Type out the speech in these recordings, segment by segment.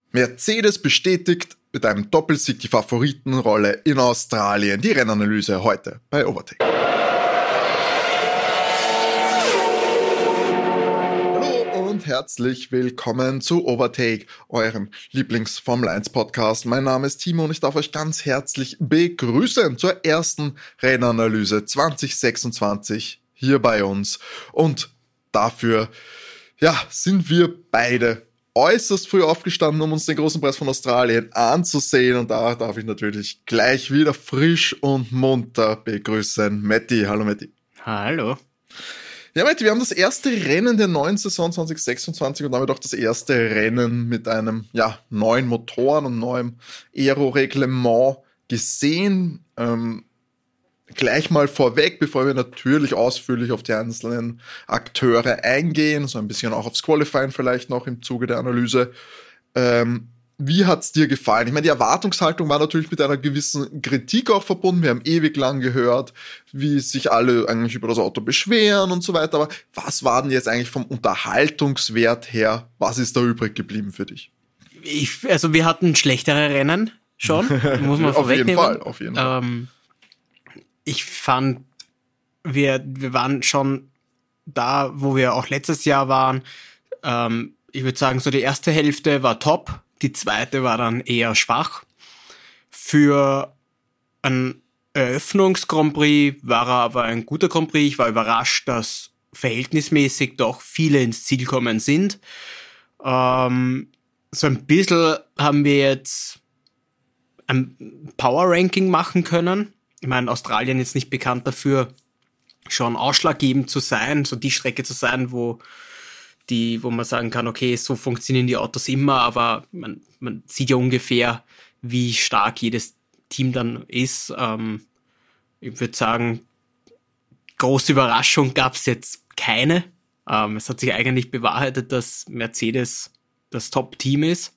Mercedes bestätigt mit einem Doppelsieg die Favoritenrolle in Australien. Die Rennanalyse heute bei Overtake. Hallo und herzlich willkommen zu Overtake, eurem Lieblings-Formel-1-Podcast. Mein Name ist Timo und ich darf euch ganz herzlich begrüßen zur ersten Rennanalyse 2026 hier bei uns. Und dafür, sind wir beide äußerst früh aufgestanden, um uns den großen Preis von Australien anzusehen. Und da darf ich natürlich gleich wieder frisch und munter begrüßen Matti. Hallo Matti. Hallo. Ja Matti, wir haben das erste Rennen der neuen Saison 2026 und damit auch das erste Rennen mit einem neuen Motoren und neuem Aero-Reglement gesehen. Gleich mal vorweg, bevor wir natürlich ausführlich auf die einzelnen Akteure eingehen, so ein bisschen auch aufs Qualifying vielleicht noch im Zuge der Analyse. Wie hat's dir gefallen? Ich meine, die Erwartungshaltung war natürlich mit einer gewissen Kritik auch verbunden. Wir haben ewig lang gehört, wie sich alle eigentlich über das Auto beschweren und so weiter. Aber was war denn jetzt eigentlich vom Unterhaltungswert her? Was ist da übrig geblieben für dich? Also wir hatten schlechtere Rennen schon, muss man vorwegnehmen. Auf jeden Fall. Ich fand, wir waren schon da, wo wir auch letztes Jahr waren. Ich würde sagen, so die erste Hälfte war top, die zweite war dann eher schwach. Für ein Eröffnungs-Grand Prix war er aber ein guter Grand Prix. Ich war überrascht, dass verhältnismäßig doch viele ins Ziel kommen sind. So ein bisschen haben wir jetzt ein Power-Ranking machen können. Ich meine, Australien ist nicht bekannt dafür, schon ausschlaggebend zu sein, so die Strecke zu sein, wo man sagen kann, okay, so funktionieren die Autos immer, aber man sieht ja ungefähr, wie stark jedes Team dann ist. Ich würde sagen, große Überraschung gab es jetzt keine. Es hat sich eigentlich bewahrheitet, dass Mercedes das Top-Team ist.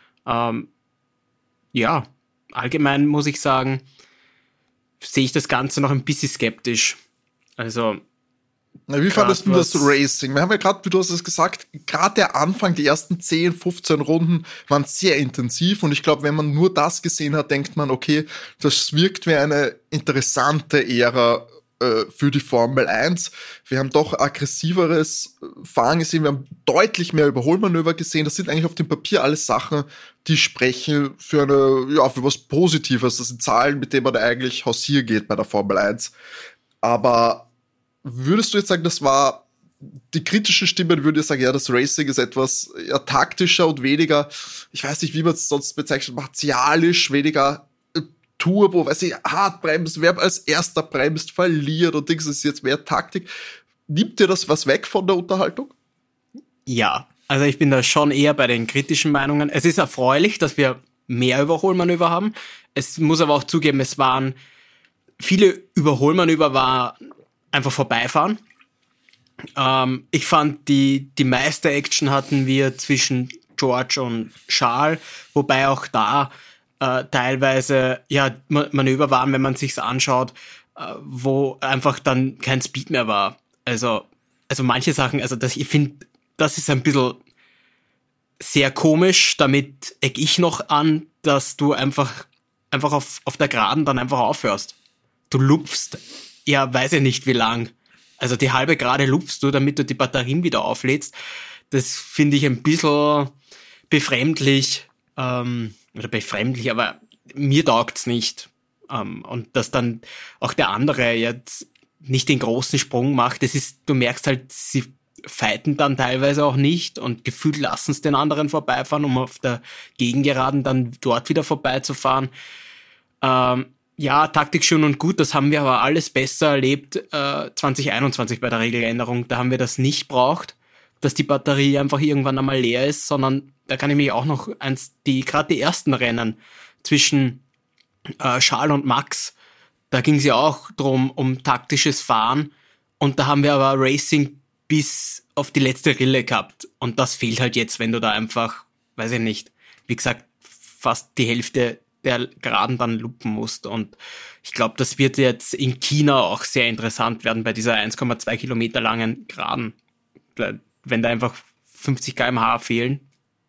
Allgemein muss ich sagen, sehe ich das Ganze noch ein bisschen skeptisch. Also. Wie fandest du das Racing? Wir haben ja gerade, wie du hast es gesagt, gerade der Anfang, die ersten 10, 15 Runden waren sehr intensiv und ich glaube, wenn man nur das gesehen hat, denkt man, okay, das wirkt wie eine interessante Ära für die Formel 1. Wir haben doch aggressiveres Fahren gesehen, wir haben deutlich mehr Überholmanöver gesehen. Das sind eigentlich auf dem Papier alles Sachen, die sprechen für für was Positives. Das sind Zahlen, mit denen man da eigentlich hausieren geht bei der Formel 1. Aber würdest du jetzt sagen, das war die kritische Stimme, würde ich sagen, das Racing ist etwas taktischer und weniger, ich weiß nicht, wie man es sonst bezeichnet, martialisch, weniger Turbo, hart bremst, wer als erster bremst, verliert und Dings ist jetzt mehr Taktik. Nimmt dir das was weg von der Unterhaltung? Ja, also ich bin da schon eher bei den kritischen Meinungen. Es ist erfreulich, dass wir mehr Überholmanöver haben. Es muss aber auch zugeben, es waren viele Überholmanöver, war einfach vorbeifahren. Ich fand, die meiste Action hatten wir zwischen George und Charles, wobei auch da teilweise Manöver waren, wenn man sich's anschaut, wo einfach dann kein Speed mehr war. Also manche Sachen, ich finde, das ist ein bisschen sehr komisch. Damit eck ich noch an, dass du einfach auf der Geraden dann einfach aufhörst. Du lupfst, weiß ich nicht wie lang. Also die halbe Gerade lupfst du, damit du die Batterien wieder auflädst. Das finde ich ein bisschen befremdlich, aber mir taugt's nicht. Und dass dann auch der andere jetzt nicht den großen Sprung macht, du merkst halt, sie fighten dann teilweise auch nicht und gefühlt lassen es den anderen vorbeifahren, um auf der Gegengeraden dann dort wieder vorbeizufahren. Taktik schön und gut, das haben wir aber alles besser erlebt 2021 bei der Regeländerung. Da haben wir das nicht braucht, dass die Batterie einfach irgendwann einmal leer ist, sondern da kann ich mich auch noch gerade die ersten Rennen zwischen Charles und Max, da ging es ja auch drum um taktisches Fahren und da haben wir aber Racing bis auf die letzte Rille gehabt und das fehlt halt jetzt, wenn du da einfach, weiß ich nicht, wie gesagt, fast die Hälfte der Geraden dann lupen musst und ich glaube, das wird jetzt in China auch sehr interessant werden bei dieser 1,2 Kilometer langen Geraden, wenn da einfach 50 km/h fehlen,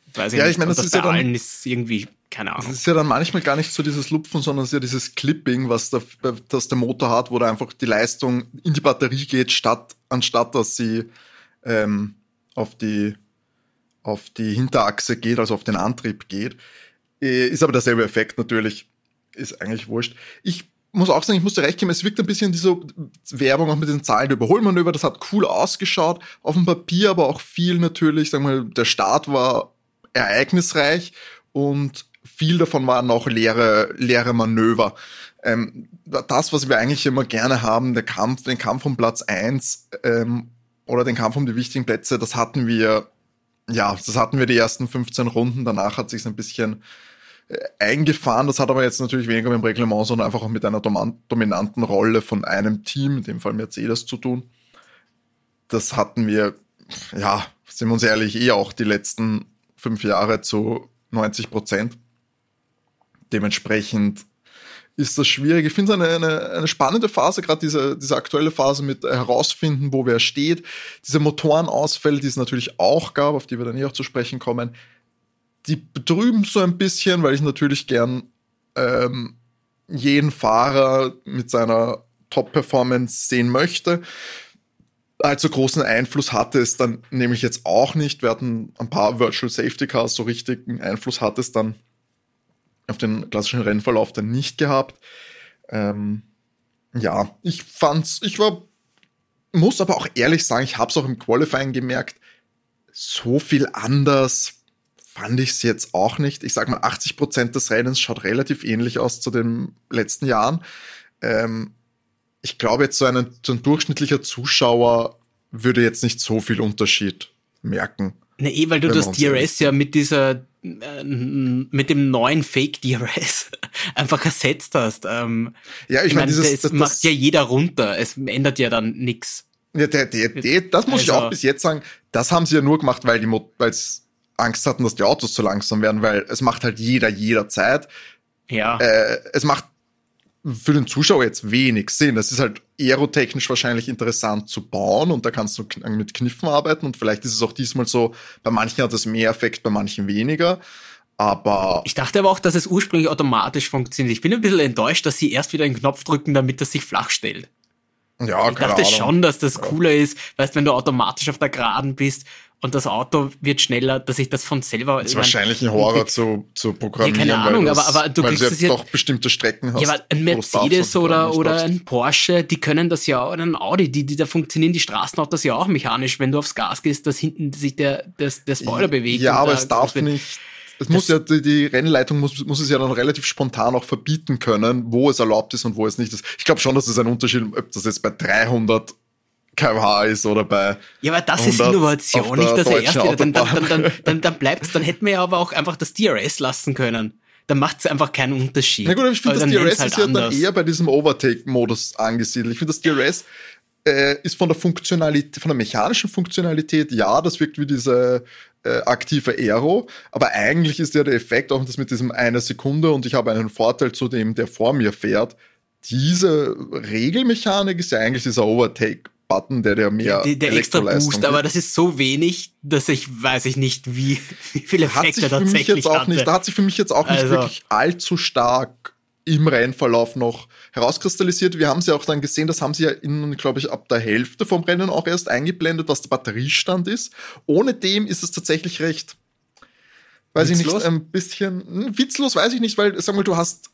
weiß Ja, nicht. ich meine, Und das ist ja bei dann, allen ist irgendwie, keine das Ahnung. ist ja dann manchmal gar nicht so dieses Lupfen, sondern es ist ja dieses Clipping, das der Motor hat, wo da einfach die Leistung in die Batterie geht, anstatt dass sie ähm, auf die Hinterachse geht, also auf den Antrieb geht. Ist aber derselbe Effekt natürlich. Ist eigentlich wurscht. Ich muss auch sagen, ich muss dir recht geben, es wirkt ein bisschen diese Werbung auch mit den Zahlen der Überholmanöver, das hat cool ausgeschaut, auf dem Papier aber auch viel natürlich, sagen wir mal, der Start war ereignisreich und viel davon waren auch leere Manöver. Das, was wir eigentlich immer gerne haben, den Kampf um Platz 1 oder den Kampf um die wichtigen Plätze, das hatten wir die ersten 15 Runden, danach hat sich ein bisschen eingefahren. Das hat aber jetzt natürlich weniger mit dem Reglement, sondern einfach auch mit einer dominanten Rolle von einem Team, in dem Fall Mercedes, zu tun. Das hatten wir, ja, sind wir uns ehrlich, auch die letzten 5 Jahre zu 90%. Dementsprechend ist das schwierig. Ich finde es eine spannende Phase, gerade diese aktuelle Phase mit herausfinden, wo wer steht. Diese Motorenausfälle, die es natürlich auch gab, auf die wir dann auch zu sprechen kommen, die betrüben so ein bisschen, weil ich natürlich gern jeden Fahrer mit seiner Top-Performance sehen möchte. Allzu großen Einfluss hatte es dann nämlich jetzt auch nicht. Wir hatten ein paar Virtual Safety Cars, so richtigen Einfluss hat es dann auf den klassischen Rennverlauf dann nicht gehabt. Muss aber auch ehrlich sagen, ich habe es auch im Qualifying gemerkt, so viel anders fand ich es jetzt auch nicht. Ich sag mal, 80% des Rennens schaut relativ ähnlich aus zu den letzten Jahren. Ich glaube, jetzt so ein durchschnittlicher Zuschauer würde jetzt nicht so viel Unterschied merken. Ne, weil du das DRS ja mit mit dem neuen Fake DRS einfach ersetzt hast. Ja, ich meine, das macht ja jeder runter. Es ändert ja dann nix. Ja, das muss ich auch bis jetzt sagen, das haben sie ja nur gemacht, weil es Angst hatten, dass die Autos zu langsam werden, weil es macht halt jederzeit. Ja. Es macht für den Zuschauer jetzt wenig Sinn. Es ist halt aerotechnisch wahrscheinlich interessant zu bauen und da kannst du mit Kniffen arbeiten und vielleicht ist es auch diesmal so, bei manchen hat es mehr Effekt, bei manchen weniger. Aber ich dachte aber auch, dass es ursprünglich automatisch funktioniert. Ich bin ein bisschen enttäuscht, dass sie erst wieder einen Knopf drücken, damit das sich flach stellt. Ja, ich dachte schon, dass das cooler ist, weißt, wenn du automatisch auf der Geraden bist und das Auto wird schneller, dass ich das von selber... Das ist wahrscheinlich ein Horror zu programmieren. Ja, keine Ahnung, aber du kriegst es ja doch bestimmte Strecken hast. Ja, aber ein Mercedes oder ein Porsche, die können das ja, oder ein Audi, da funktionieren die Straßenautos ja auch mechanisch, wenn du aufs Gas gehst, dass hinten sich der Spoiler bewegt. Ja, aber es darf nicht... Es muss ja, die Rennleitung muss es ja dann relativ spontan auch verbieten können, wo es erlaubt ist und wo es nicht ist. Ich glaube schon, dass es ein Unterschied, ob das jetzt bei 300 km/h ist oder bei... Ja, aber das ist Innovation, nicht dass er erst wieder... Dann bleibt's, dann hätten wir ja aber auch einfach das DRS lassen können. Dann macht es einfach keinen Unterschied. Na gut, aber ich finde, das DRS halt ist ja dann eher bei diesem Overtake-Modus angesiedelt. Ich finde, das DRS ist von der mechanischen Funktionalität, ja, das wirkt wie diese aktive Aero, aber eigentlich ist ja der Effekt auch das mit diesem 1 Sekunde und ich habe einen Vorteil zu dem, der vor mir fährt. Diese Regelmechanik ist ja eigentlich dieser Overtake-Button, der mehr der extra Boost, aber das ist so wenig, dass weiß ich nicht, wie viele Effekte tatsächlich hatte. Da hat sich für mich jetzt auch nicht wirklich allzu stark im Rennverlauf noch herauskristallisiert. Wir haben sie auch dann gesehen, das haben sie ja glaube ich, ab der Hälfte vom Rennen auch erst eingeblendet, was der Batteriestand ist. Ohne dem ist es tatsächlich recht, weiß witzlos? Ich nicht, ein bisschen witzlos, weiß ich nicht, weil, sag mal, du hast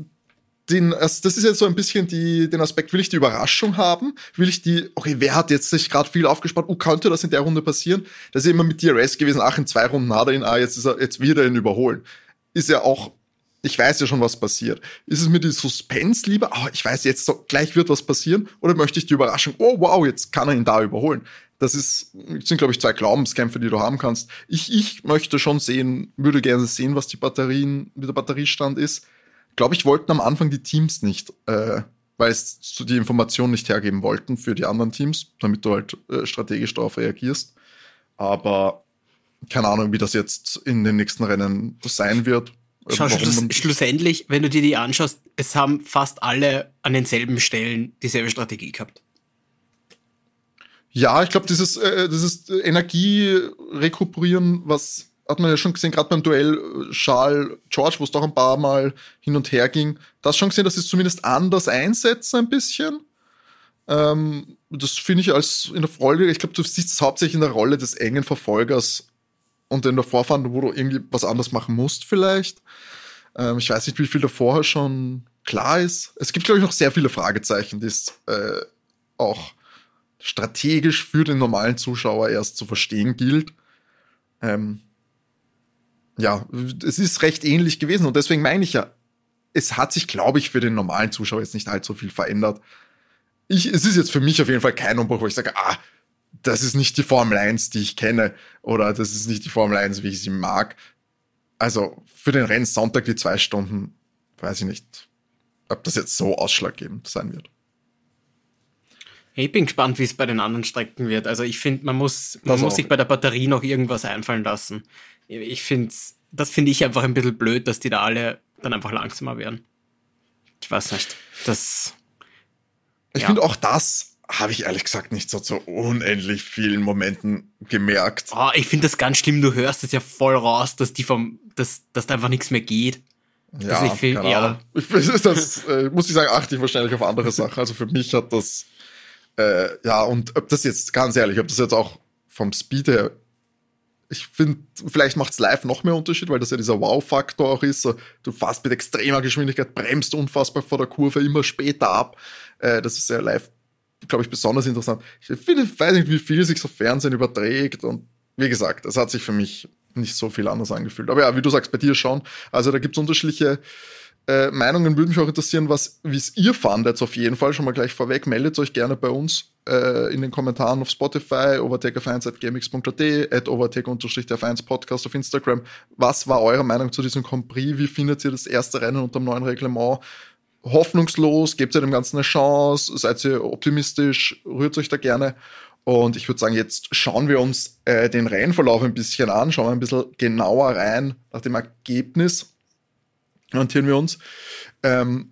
das ist jetzt so ein bisschen den Aspekt, will ich die Überraschung haben? Okay, wer hat jetzt sich gerade viel aufgespart? Könnte das in der Runde passieren? Das ist ja immer mit DRS gewesen, in 2 Runden hat er ihn, jetzt wird er ihn überholen. Ist ja auch, ich weiß ja schon, was passiert. Ist es mir die Suspense lieber? Ich weiß jetzt, gleich wird was passieren. Oder möchte ich die Überraschung? Oh, wow, jetzt kann er ihn da überholen. Das sind, glaube ich, 2 Glaubenskämpfe, die du haben kannst. Ich möchte schon würde gerne sehen, was wie der Batteriestand ist. Glaube ich, wollten am Anfang die Teams nicht, weil es die Informationen nicht hergeben wollten für die anderen Teams, damit du halt strategisch darauf reagierst. Aber keine Ahnung, wie das jetzt in den nächsten Rennen sein wird. Schlussendlich, wenn du dir die anschaust, es haben fast alle an denselben Stellen dieselbe Strategie gehabt. Ja, ich glaube, dieses Energie rekuperieren, was hat man ja schon gesehen, gerade beim Duell Charles-George, wo es doch ein paar Mal hin und her ging, da hast du schon gesehen, dass sie es zumindest anders einsetzen ein bisschen. Das finde ich als in der Folge, ich glaube, du siehst es hauptsächlich in der Rolle des engen Verfolgers und in der Vorfahrt, wo du irgendwie was anderes machen musst vielleicht. Ich weiß nicht, wie viel da vorher schon klar ist. Es gibt, glaube ich, noch sehr viele Fragezeichen, die es auch strategisch für den normalen Zuschauer erst zu verstehen gilt. Ja, es ist recht ähnlich gewesen und deswegen meine ich ja, es hat sich, glaube ich, für den normalen Zuschauer jetzt nicht allzu viel verändert. Es ist jetzt für mich auf jeden Fall kein Umbruch, wo ich sage, das ist nicht die Formel 1, die ich kenne, oder das ist nicht die Formel 1, wie ich sie mag. Also für den Rennsonntag die 2 Stunden, weiß ich nicht, ob das jetzt so ausschlaggebend sein wird. Ich bin gespannt, wie es bei den anderen Strecken wird. Also ich finde, man muss sich bei der Batterie noch irgendwas einfallen lassen. Das finde ich einfach ein bisschen blöd, dass die da alle dann einfach langsamer werden. Ich weiß nicht. Ich finde auch das habe ich ehrlich gesagt nicht so zu unendlich vielen Momenten gemerkt. Ich finde das ganz schlimm. Du hörst es ja voll raus, dass da einfach nichts mehr geht. Ja, also muss ich sagen, achte ich wahrscheinlich auf andere Sachen. Also für mich hat das und ob das jetzt, ganz ehrlich, ob das jetzt auch vom Speed her, ich finde, vielleicht macht es live noch mehr Unterschied, weil das ja dieser Wow-Faktor auch ist. So, du fährst mit extremer Geschwindigkeit, bremst unfassbar vor der Kurve immer später ab. Das ist ja live, glaube ich, besonders interessant. Ich weiß nicht, wie viel sich so Fernsehen überträgt und wie gesagt, es hat sich für mich nicht so viel anders angefühlt. Aber ja, wie du sagst, bei dir schon. Also da gibt es unterschiedliche Meinungen. Würde mich auch interessieren, wie es ihr fandet, auf jeden Fall. Schon mal gleich vorweg, meldet euch gerne bei uns in den Kommentaren auf Spotify, overtakef1@gmx.at, @overtake_f1podcast auf Instagram. Was war eure Meinung zu diesem Grand Prix? Wie findet ihr das erste Rennen unter dem neuen Reglement? Hoffnungslos? Gebt ihr dem Ganzen eine Chance? Seid ihr optimistisch? Rührt euch da gerne. Und ich würde sagen, jetzt schauen wir uns den Rennverlauf ein bisschen an, schauen wir ein bisschen genauer rein nach dem Ergebnis. Orientieren wir uns. Fangen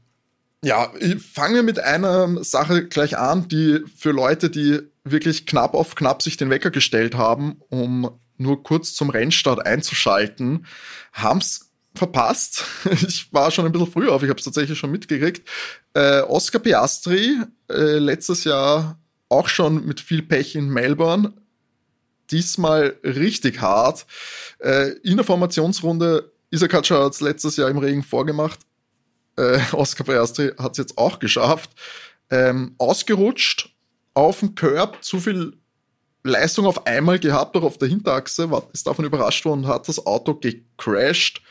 wir mit einer Sache gleich an, die für Leute, die wirklich knapp auf knapp sich den Wecker gestellt haben, um nur kurz zum Rennstart einzuschalten, haben's verpasst. Ich war schon ein bisschen früh auf, ich habe es tatsächlich schon mitgekriegt. Oscar Piastri, letztes Jahr auch schon mit viel Pech in Melbourne, diesmal richtig hart. In der Formationsrunde Isack Hadjar hat es letztes Jahr im Regen vorgemacht. Oscar Piastri hat es jetzt auch geschafft. Ausgerutscht auf dem Curb, zu viel Leistung auf einmal gehabt, auch auf der Hinterachse, ist davon überrascht worden und hat das Auto gecrashed.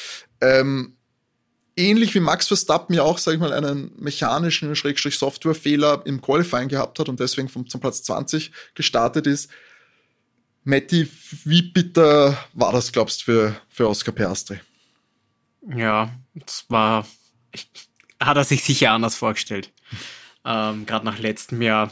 Ähnlich wie Max Verstappen ja auch, sag ich mal, einen mechanischen Softwarefehler im Qualifying gehabt hat und deswegen zum Platz 20 gestartet ist. Matti, wie bitter war das, glaubst du, für Oscar Piastri? Ja, hat er sich sicher anders vorgestellt. Gerade nach letztem Jahr.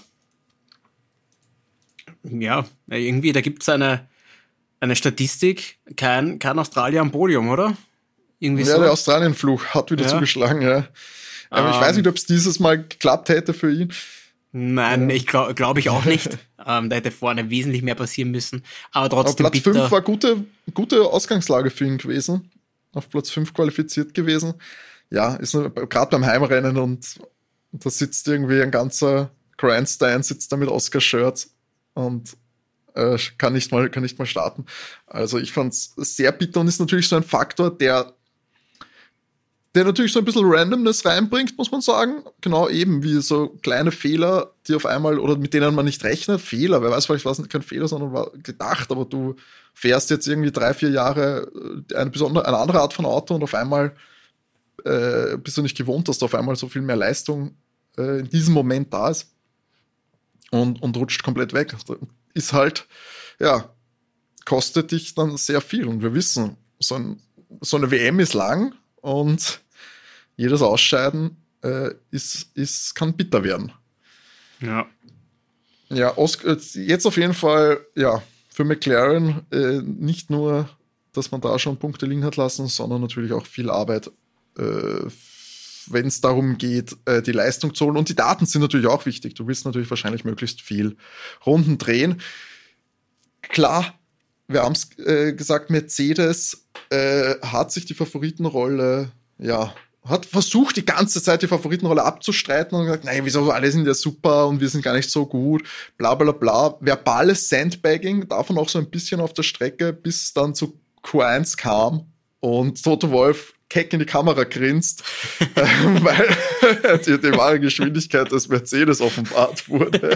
Ja, irgendwie, da gibt es eine Statistik, kein Australier am Podium, oder? Irgendwie so. Der Australien-Fluch hat wieder zugeschlagen, ja. Aber ich weiß nicht, ob es dieses Mal geklappt hätte für ihn. Nein, ich glaube ich auch nicht. Da hätte vorne wesentlich mehr passieren müssen. Aber trotzdem. Auf Platz 5 war gute Ausgangslage für ihn gewesen. Auf Platz 5 qualifiziert gewesen. Ja, ist gerade beim Heimrennen und da sitzt irgendwie ein ganzer Grandstand, sitzt da mit Oscar-Shirts und kann nicht mal starten. Also ich fand's sehr bitter und ist natürlich so ein Faktor, der natürlich so ein bisschen Randomness reinbringt, muss man sagen. Genau eben wie so kleine Fehler, die auf einmal, oder mit denen man nicht rechnet. Fehler, wer weiß, vielleicht war es kein Fehler, sondern war gedacht, aber du fährst jetzt irgendwie 3-4 Jahre eine andere Art von Auto und auf einmal bist du nicht gewohnt, dass da auf einmal so viel mehr Leistung in diesem Moment da ist und rutscht komplett weg. Ist halt, ja, kostet dich dann sehr viel. Und wir wissen, so eine WM ist lang und jedes Ausscheiden kann bitter werden. Ja. Ja, jetzt auf jeden Fall, ja, für McLaren nicht nur, dass man da schon Punkte liegen hat lassen, sondern natürlich auch viel Arbeit, wenn es darum geht, die Leistung zu holen. Und die Daten sind natürlich auch wichtig. Du willst natürlich wahrscheinlich möglichst viel Runden drehen. Klar, wir haben es gesagt, Mercedes hat sich die Favoritenrolle, hat versucht, die ganze Zeit die Favoritenrolle abzustreiten und gesagt, nein, wieso, alle sind ja super und wir sind gar nicht so gut, bla bla bla. Verbales Sandbagging, davon auch so ein bisschen auf der Strecke, bis es dann zu Q1 kam und Toto Wolff keck in die Kamera grinst, weil die wahre Geschwindigkeit des Mercedes offenbart wurde.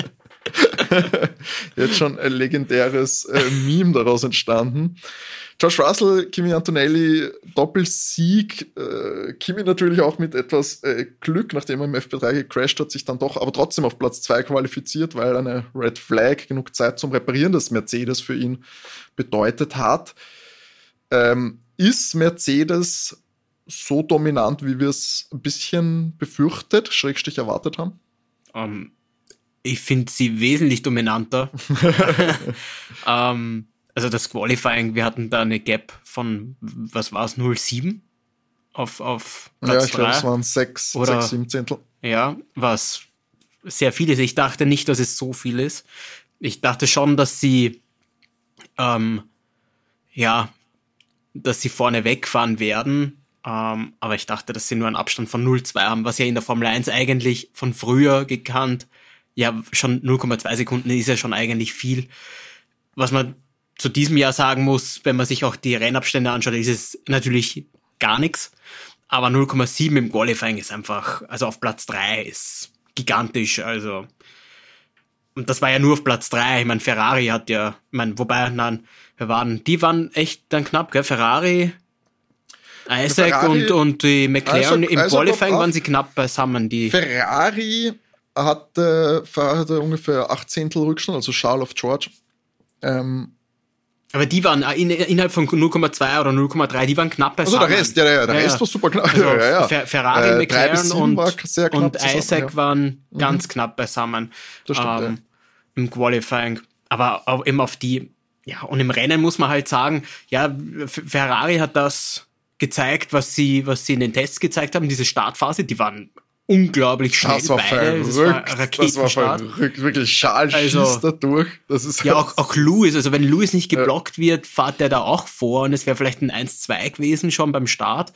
Jetzt schon ein legendäres Meme daraus entstanden. George Russell, Kimi Antonelli, Doppelsieg. Kimi natürlich auch mit etwas Glück, nachdem er im FP3 gecrashed hat, sich dann doch aber trotzdem auf Platz 2 qualifiziert, weil eine Red Flag genug Zeit zum Reparieren des Mercedes für ihn bedeutet hat. Ist Mercedes so dominant, wie wir es ein bisschen befürchtet, / erwartet haben? Ich finde sie wesentlich dominanter. Also das Qualifying, wir hatten da eine Gap von, was war es, 0,7 auf Platz 3. Ja, ich glaube, es waren 6, 7 Zehntel. Ja, was sehr viel ist. Ich dachte nicht, dass es so viel ist. Ich dachte schon, dass sie dass sie vorne wegfahren werden. Aber ich dachte, dass sie nur einen Abstand von 0,2 haben, was ja in der Formel 1 eigentlich von früher gekannt. Ja, schon 0,2 Sekunden ist ja schon eigentlich viel. Was man zu diesem Jahr sagen muss, wenn man sich auch die Rennabstände anschaut, ist es natürlich gar nichts. Aber 0,7 im Qualifying ist einfach, also auf Platz 3 ist gigantisch. Also, und das war ja nur auf Platz 3. Ich meine, Ferrari hat ja, die waren echt dann knapp, gell? Ferrari, Isaac und die McLaren im Qualifying waren sie knapp beisammen. Die Ferrari hatte ungefähr 8 Zehntel Rückstand, also Charles of George. Aber die waren innerhalb von 0,2 oder 0,3, die waren knapp beisammen. Also der Rest war super knapp. Also Ferrari, McLaren und Isaac waren ganz knapp beisammen. Das stimmt, im Qualifying. Aber auch eben auf die, und im Rennen muss man halt sagen, Ferrari hat das gezeigt, was sie in den Tests gezeigt haben, diese Startphase, die waren unglaublich schnell. Das war verrückt. Das war verrückt. Wirklich, Charles schießt da durch. Das ist auch Lewis. Also wenn Lewis nicht geblockt wird, fährt der da auch vor und es wäre vielleicht ein 1-2 gewesen schon beim Start.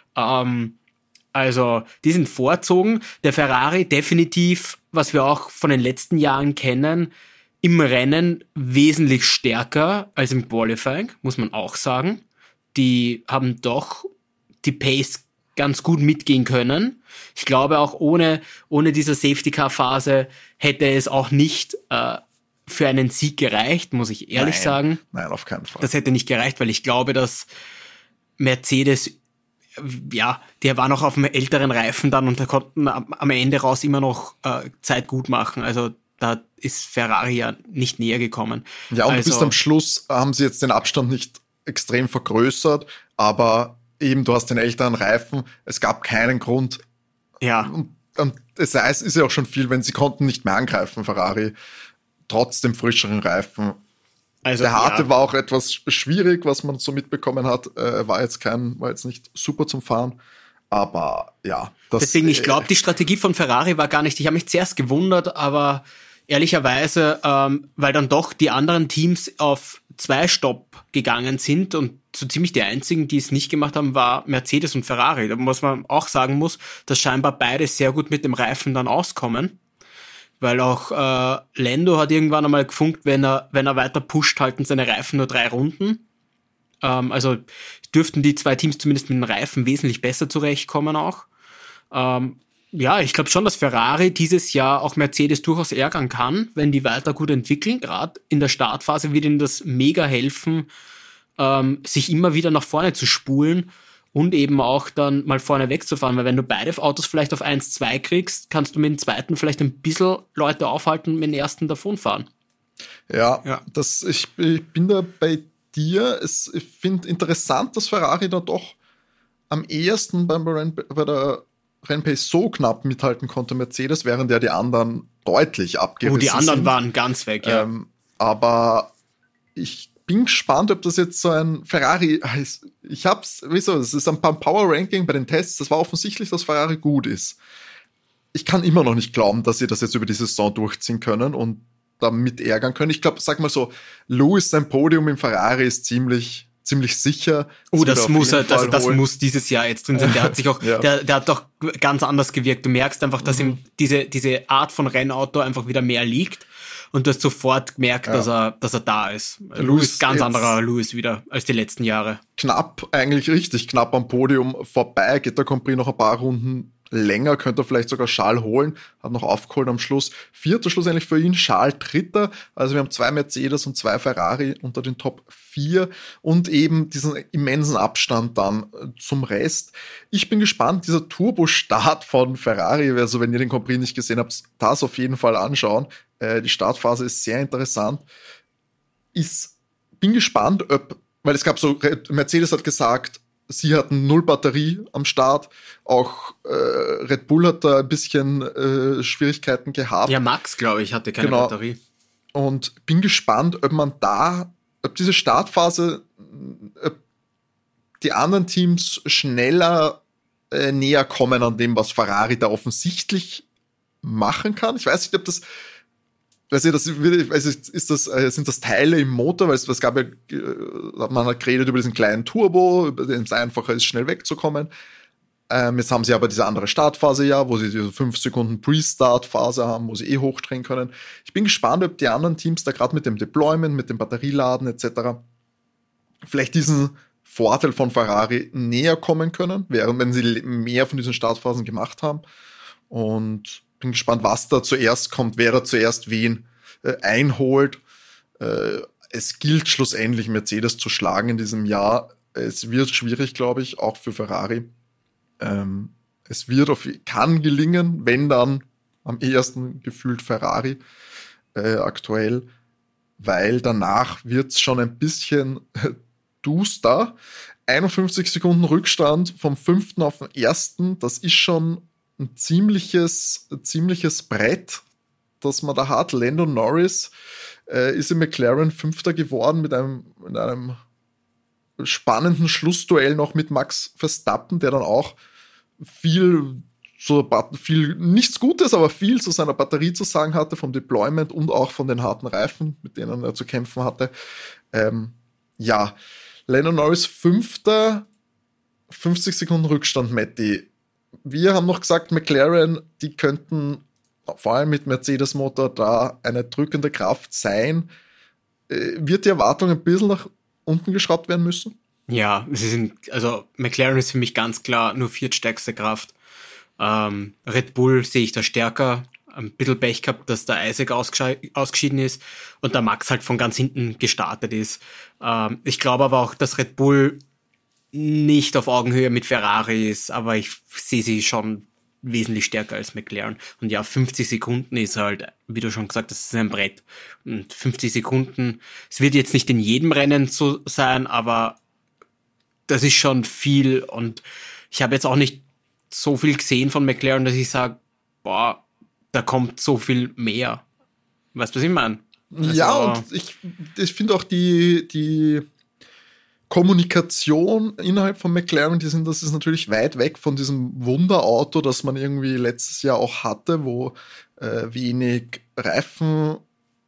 Also die sind vorzogen. Der Ferrari definitiv, was wir auch von den letzten Jahren kennen, im Rennen wesentlich stärker als im Qualifying, muss man auch sagen. Die haben doch die Pace ganz gut mitgehen können. Ich glaube, auch ohne diese Safety-Car-Phase hätte es auch nicht für einen Sieg gereicht, muss ich ehrlich sagen. Nein, auf keinen Fall. Das hätte nicht gereicht, weil ich glaube, dass Mercedes, die waren auch auf einem älteren Reifen dann und da konnten am Ende raus immer noch Zeit gut machen. Also da ist Ferrari ja nicht näher gekommen. Ja, und bis am Schluss haben sie jetzt den Abstand nicht extrem vergrößert, aber eben, du hast den älteren Reifen, es gab keinen Grund. Ja. Und es ist ja auch schon viel, wenn sie konnten nicht mehr angreifen, Ferrari, trotz dem frischeren Reifen. Also, der harte war auch etwas schwierig, was man so mitbekommen hat, war jetzt nicht super zum Fahren. Aber deswegen, ich glaube, die Strategie von Ferrari war gar nicht, ich habe mich zuerst gewundert, aber ehrlicherweise, weil dann doch die anderen Teams auf 2-Stopp gegangen sind und so ziemlich die einzigen, die es nicht gemacht haben, war Mercedes und Ferrari. Da muss man auch sagen dass scheinbar beide sehr gut mit dem Reifen dann auskommen, weil auch Lando hat irgendwann einmal gefunkt, wenn er weiter pusht, halten seine Reifen nur 3 Runden. Also dürften die 2 Teams zumindest mit den Reifen wesentlich besser zurechtkommen auch. Ich glaube schon, dass Ferrari dieses Jahr auch Mercedes durchaus ärgern kann, wenn die weiter gut entwickeln. Gerade in der Startphase wird ihnen das mega helfen, sich immer wieder nach vorne zu spulen und eben auch dann mal vorne wegzufahren. Weil wenn du beide Autos vielleicht auf 1-2 kriegst, kannst du mit dem zweiten vielleicht ein bisschen Leute aufhalten und mit dem ersten davonfahren. Ja. Ich bin da bei dir. Ich finde interessant, dass Ferrari da doch am ehesten bei der Rennpace so knapp mithalten konnte Mercedes, während ja die anderen deutlich abgerissen sind. Die anderen waren ganz weg, ja. Aber ich bin gespannt, ob das jetzt so ein Ferrari ist. Es ist ein Power-Ranking bei den Tests, das war offensichtlich, dass Ferrari gut ist. Ich kann immer noch nicht glauben, dass sie das jetzt über die Saison durchziehen können und damit ärgern können. Ich glaube, sag mal so, Lewis sein Podium im Ferrari ist ziemlich sicher. Das muss dieses Jahr jetzt drin sein. Der hat sich auch, der hat doch ganz anders gewirkt. Du merkst einfach, dass ihm diese Art von Rennauto einfach wieder mehr liegt. Und du hast sofort gemerkt, dass er da ist. Lewis, ganz anderer Lewis wieder als die letzten Jahre. Eigentlich richtig knapp am Podium vorbei. Geht der Compris noch ein paar Runden länger, könnte er vielleicht sogar Charles holen. Hat noch aufgeholt am Schluss. 4. schlussendlich für ihn, Charles 3. Also wir haben 2 Mercedes und 2 Ferrari unter den Top 4 und eben diesen immensen Abstand dann zum Rest. Ich bin gespannt, dieser Turbo-Start von Ferrari, also wenn ihr den Compris nicht gesehen habt, das auf jeden Fall anschauen. Die Startphase ist sehr interessant. Bin gespannt, weil es gab so, Mercedes hat gesagt, sie hatten 0 Batterie am Start. Auch Red Bull hat da ein bisschen Schwierigkeiten gehabt. Ja, Max, glaube ich, hatte keine Batterie. Und bin gespannt, ob diese Startphase, die anderen Teams schneller näher kommen an dem, was Ferrari da offensichtlich machen kann. Ich weiß nicht, ob das sind das Teile im Motor, weil es gab ja, man hat geredet über diesen kleinen Turbo, über den es einfacher ist, schnell wegzukommen. Jetzt haben sie aber diese andere Startphase wo sie diese 5 Sekunden Pre-Start-Phase haben, wo sie hochdrehen können. Ich bin gespannt, ob die anderen Teams da gerade mit dem Deployment, mit dem Batterieladen etc. vielleicht diesen Vorteil von Ferrari näher kommen können, wenn sie mehr von diesen Startphasen gemacht haben. Und bin gespannt, was da zuerst kommt, wer da zuerst wen einholt. Es gilt schlussendlich, Mercedes zu schlagen in diesem Jahr. Es wird schwierig, glaube ich, auch für Ferrari. Es kann gelingen, wenn dann am ehesten gefühlt Ferrari aktuell, weil danach wird es schon ein bisschen duster. 51 Sekunden Rückstand vom 5. auf den 1. Das ist schon ein ziemliches Brett, das man da hat. Lando Norris ist im McLaren 5. geworden mit einem spannenden Schlussduell noch mit Max Verstappen, der dann auch viel nichts Gutes, aber viel zu seiner Batterie zu sagen hatte, vom Deployment und auch von den harten Reifen, mit denen er zu kämpfen hatte. Lando Norris 5. 50 Sekunden Rückstand, Matti. Wir haben noch gesagt, McLaren, die könnten vor allem mit Mercedes-Motor da eine drückende Kraft sein. Wird die Erwartung ein bisschen nach unten geschraubt werden müssen? Ja, McLaren ist für mich ganz klar nur viertstärkste Kraft. Red Bull sehe ich da stärker. Ein bisschen Pech gehabt, dass der Isaac ausgeschieden ist und der Max halt von ganz hinten gestartet ist. Ich glaube aber auch, dass Red Bull nicht auf Augenhöhe mit Ferrari ist, aber ich sehe sie schon wesentlich stärker als McLaren. Und ja, 50 Sekunden ist halt, wie du schon gesagt hast, das ist ein Brett. Und 50 Sekunden, es wird jetzt nicht in jedem Rennen so sein, aber das ist schon viel. Und ich habe jetzt auch nicht so viel gesehen von McLaren, dass ich sage, da kommt so viel mehr. Weißt du, was ich meine? Ja, und ich finde auch die Kommunikation innerhalb von McLaren, das ist natürlich weit weg von diesem Wunderauto, das man irgendwie letztes Jahr auch hatte, wo wenig Reifenabbau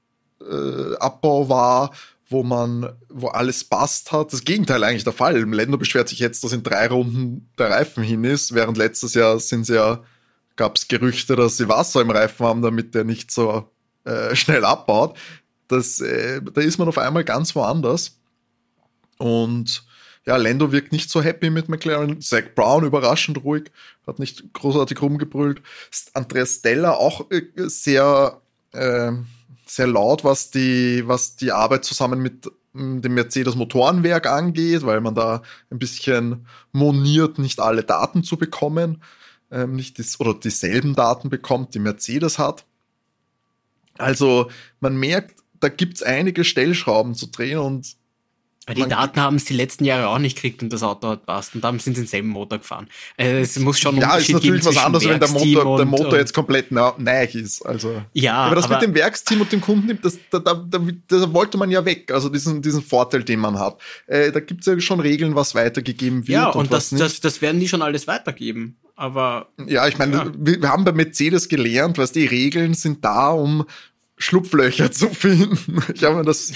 war, wo alles passt hat. Das Gegenteil eigentlich der Fall. Lando beschwert sich jetzt, dass in 3 Runden der Reifen hin ist, während letztes Jahr gab es Gerüchte, dass sie Wasser im Reifen haben, damit der nicht so schnell abbaut. Da ist man auf einmal ganz woanders. Und ja, Lando wirkt nicht so happy mit McLaren. Zach Brown überraschend ruhig, hat nicht großartig rumgebrüllt. Andreas Stella auch sehr laut, was die Arbeit zusammen mit dem Mercedes-Motorenwerk angeht, weil man da ein bisschen moniert, nicht alle Daten zu bekommen, oder dieselben Daten bekommt, die Mercedes hat. Also man merkt, da gibt's einige Stellschrauben zu drehen und die Daten haben es die letzten Jahre auch nicht gekriegt und das Auto hat passt und dann sind sie denselben Motor gefahren. Es muss schon einen Unterschied geben. Ja, ist natürlich was anderes, wenn der Motor jetzt komplett neu ist. Also. Ja, aber das mit dem Werksteam und dem Kunden, da wollte man ja weg. Also diesen Vorteil, den man hat. Da gibt's ja schon Regeln, was weitergegeben wird. Ja, und das werden die schon alles weitergeben. Aber ja, ich meine, wir haben bei Mercedes gelernt, was die Regeln sind da, um Schlupflöcher zu finden. Ich habe mir das,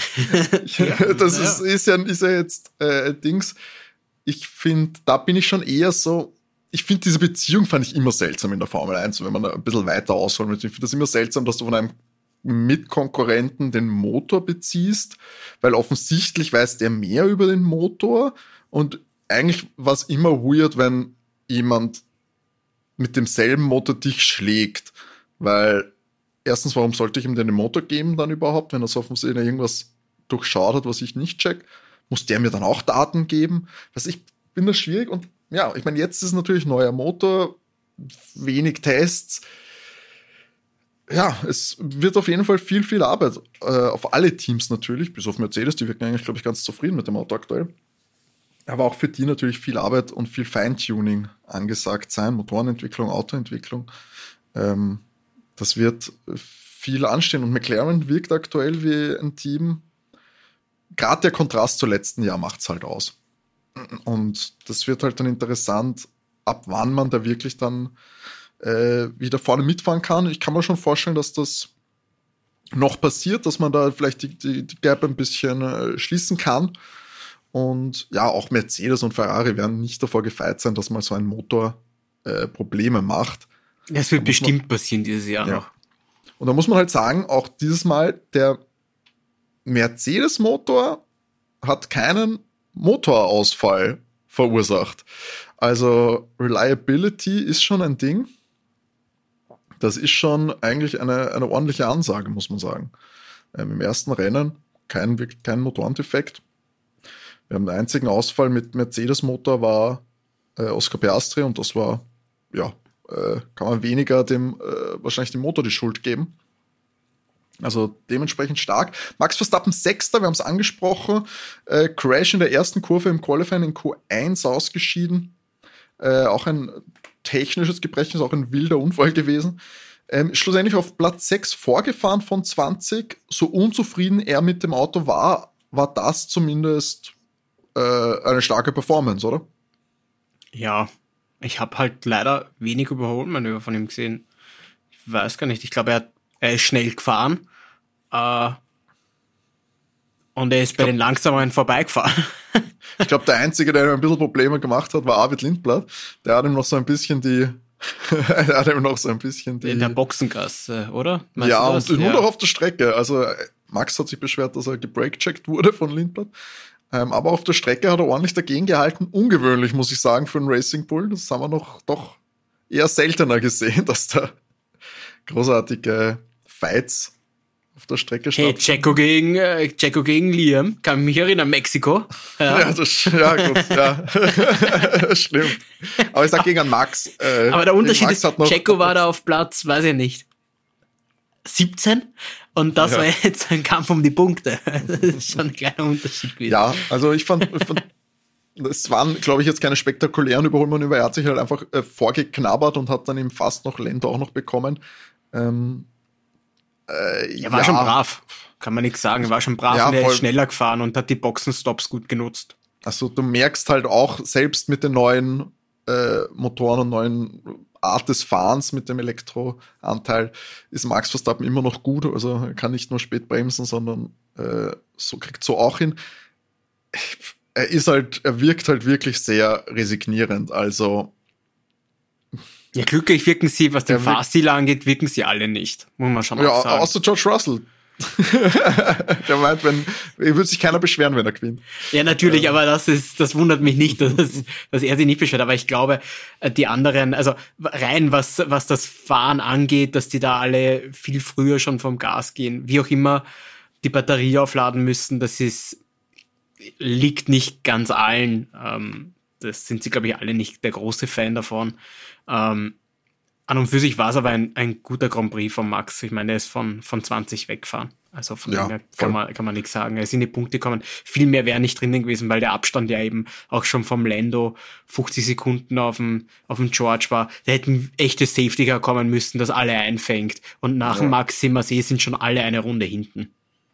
ist ja jetzt Dings. Ich finde, da bin ich schon eher so, ich finde diese Beziehung fand ich immer seltsam in der Formel 1, wenn man da ein bisschen weiter ausholen möchte. Ich finde das immer seltsam, dass du von einem Mitkonkurrenten den Motor beziehst, weil offensichtlich weiß der mehr über den Motor und eigentlich war es immer weird, wenn jemand mit demselben Motor dich schlägt, weil erstens, warum sollte ich ihm denn den Motor geben dann überhaupt, wenn er so offensichtlich irgendwas durchschaut hat, was ich nicht check? Muss der mir dann auch Daten geben? Ich bin das schwierig und ja, ich meine, jetzt ist natürlich neuer Motor, wenig Tests. Ja, es wird auf jeden Fall viel Arbeit auf alle Teams natürlich, bis auf Mercedes, die wirken eigentlich, glaube ich, ganz zufrieden mit dem Auto aktuell. Aber auch für die natürlich viel Arbeit und viel Feintuning angesagt sein, Motorenentwicklung, Autoentwicklung. Das wird viel anstehen und McLaren wirkt aktuell wie ein Team. Gerade der Kontrast zum letzten Jahr macht's halt aus. Und das wird halt dann interessant, ab wann man da wirklich dann wieder vorne mitfahren kann. Ich kann mir schon vorstellen, dass das noch passiert, dass man da vielleicht die Gap ein bisschen schließen kann. Und ja, auch Mercedes und Ferrari werden nicht davor gefeit sein, dass mal so ein Motor Probleme macht. Das wird bestimmt passieren dieses Jahr noch. Und da muss man halt sagen, auch dieses Mal, der Mercedes-Motor hat keinen Motorausfall verursacht. Also Reliability ist schon ein Ding. Das ist schon eigentlich eine ordentliche Ansage, muss man sagen. Im ersten Rennen kein Motorendefekt. Wir haben den einzigen Ausfall mit Mercedes-Motor war Oscar Piastri und das war, ja, kann man weniger wahrscheinlich dem Motor die Schuld geben. Also dementsprechend stark. Max Verstappen Sechster, wir haben es angesprochen. Crash in der ersten Kurve im Qualifying in Q1 ausgeschieden. Auch ein technisches Gebrechen, ist auch ein wilder Unfall gewesen. Schlussendlich auf Platz 6 vorgefahren von 20. So unzufrieden er mit dem Auto war das zumindest eine starke Performance, oder? Ja, ich habe halt leider wenig Überholmanöver von ihm gesehen. Ich weiß gar nicht. Ich glaube, er ist schnell gefahren und er ist bei den Langsameren vorbeigefahren. Ich glaube, der Einzige, der ihm ein bisschen Probleme gemacht hat, war Arvid Lindblad. Der hat ihm noch so ein bisschen in der Boxengasse, oder? Meinst ja, und nur noch auf der Strecke. Also Max hat sich beschwert, dass er gebreakcheckt wurde von Lindblad. Aber auf der Strecke hat er ordentlich dagegen gehalten. Ungewöhnlich, muss ich sagen, für einen Racing Bull. Das haben wir noch doch eher seltener gesehen, dass da großartige Fights auf der Strecke stattfinden. Hey, Checo gegen Liam. Kann mich erinnern, Mexiko. Ja, gut, ja. Stimmt. Aber ich sag gegen einen Max. Aber der Unterschied ist, Checo war da auf Platz, weiß ich nicht, 17 und das war jetzt ein Kampf um die Punkte. Das ist schon ein kleiner Unterschied gewesen. Ja, also ich fand es waren, glaube ich, jetzt keine spektakulären Überholmanöver. Er hat sich halt einfach vorgeknabbert und hat dann eben fast noch Lando auch noch bekommen. Er war schon brav, kann man nichts sagen. Er war schon brav und er ist schneller gefahren und hat die Boxenstops gut genutzt. Also du merkst halt auch, selbst mit den neuen Motoren und neuen Art des Fahrens mit dem Elektroanteil ist Max Verstappen immer noch gut. Also er kann nicht nur spät bremsen, sondern kriegt so auch hin. Er wirkt halt wirklich sehr resignierend. Also ja, glücklich wirken sie, was den Fahrstil angeht, wirken sie alle nicht. Muss man schon auch sagen. Ja, außer George Russell. Der meint, würde sich keiner beschweren, wenn er gewinnt. Ja, natürlich, aber das wundert mich nicht, dass er sich nicht beschwert. Aber ich glaube, die anderen, also rein was das Fahren angeht, dass die da alle viel früher schon vom Gas gehen, wie auch immer die Batterie aufladen müssen, liegt nicht ganz allen. Das sind sie, glaube ich, alle nicht der große Fan davon. An und für sich war es aber ein guter Grand Prix von Max. Ich meine, er ist von 20 weggefahren. Also von dem her kann man nichts sagen. Er ist in die Punkte gekommen. Viel mehr wäre nicht drinnen gewesen, weil der Abstand ja eben auch schon vom Lando 50 Sekunden auf dem George war. Da hätten echte Safety Car kommen müssen, das alle einfängt. Und nach dem Max sind schon alle eine Runde hinten.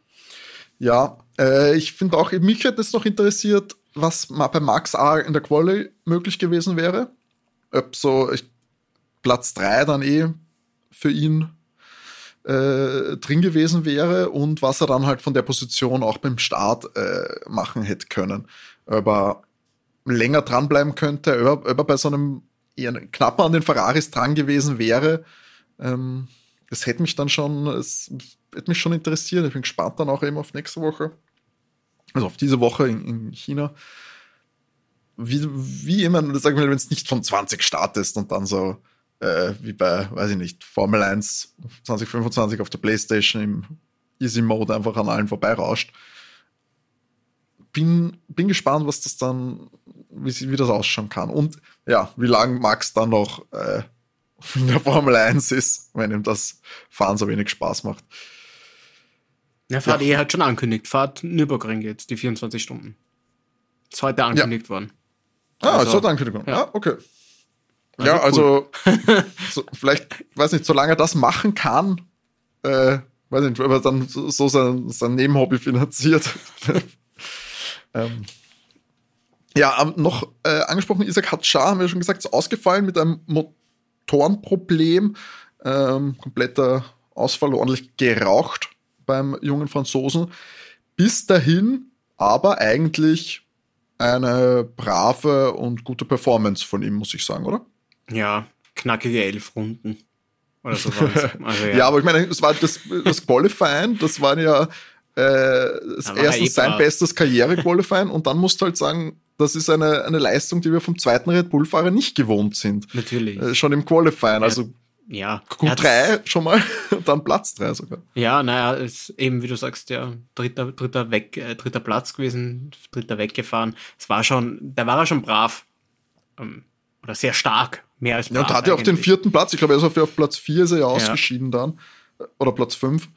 Ja, ich finde auch, mich hätte es noch interessiert, was bei Max A in der Quali möglich gewesen wäre. Ob so Platz 3 dann für ihn drin gewesen wäre und was er dann halt von der Position auch beim Start machen hätte können. Ob er länger dranbleiben könnte, ob er bei so einem eher knapper an den Ferraris dran gewesen wäre. Das hätte mich dann schon, es hätte mich schon interessiert. Ich bin gespannt dann auch eben auf nächste Woche. Also auf diese Woche in China. Wie immer, sagen wir, wenn es nicht von 20 startest und dann so wie bei, weiß ich nicht, Formel 1 2025 auf der PlayStation im Easy Mode einfach an allen vorbeirauscht. Bin gespannt, was das dann, wie das ausschauen kann. Und ja, wie lange Max dann noch in der Formel 1 ist, wenn ihm das Fahren so wenig Spaß macht. Ja, Fahrt hat schon angekündigt. Fahrt Nürburgring jetzt, die 24 Stunden. Ist heute angekündigt worden. Also, ist heute angekündigt worden. Ja, okay. Ja, also so, vielleicht, weiß nicht, solange er das machen kann, weiß nicht, ob er dann so sein Nebenhobby finanziert. Ja, noch angesprochen, Isack Hadjar, haben wir schon gesagt, ist ausgefallen mit einem Motorenproblem. Kompletter Ausfall, ordentlich geraucht beim jungen Franzosen. Bis dahin aber eigentlich eine brave und gute Performance von ihm, muss ich sagen, oder? Ja, knackige 11 Runden. Oder so was. Also, ja, aber ich meine, es war das Qualifying, das war ja erstens sein bestes Karriere-Qualifying und dann musst du halt sagen, das ist eine Leistung, die wir vom zweiten Red Bull-Fahrer nicht gewohnt sind. Natürlich. Schon im Qualifying, also Q3 schon mal und dann Platz 3 sogar. Ja, naja, ist eben, wie du sagst, ja, dritter Platz gewesen, dritter weggefahren. Da war er schon brav. Oder sehr stark, mehr als brav. Ja, und hat ja auch den 4. Platz. Ich glaube, er ist auf Platz 4 ist er ja ausgeschieden dann. Oder Platz 5.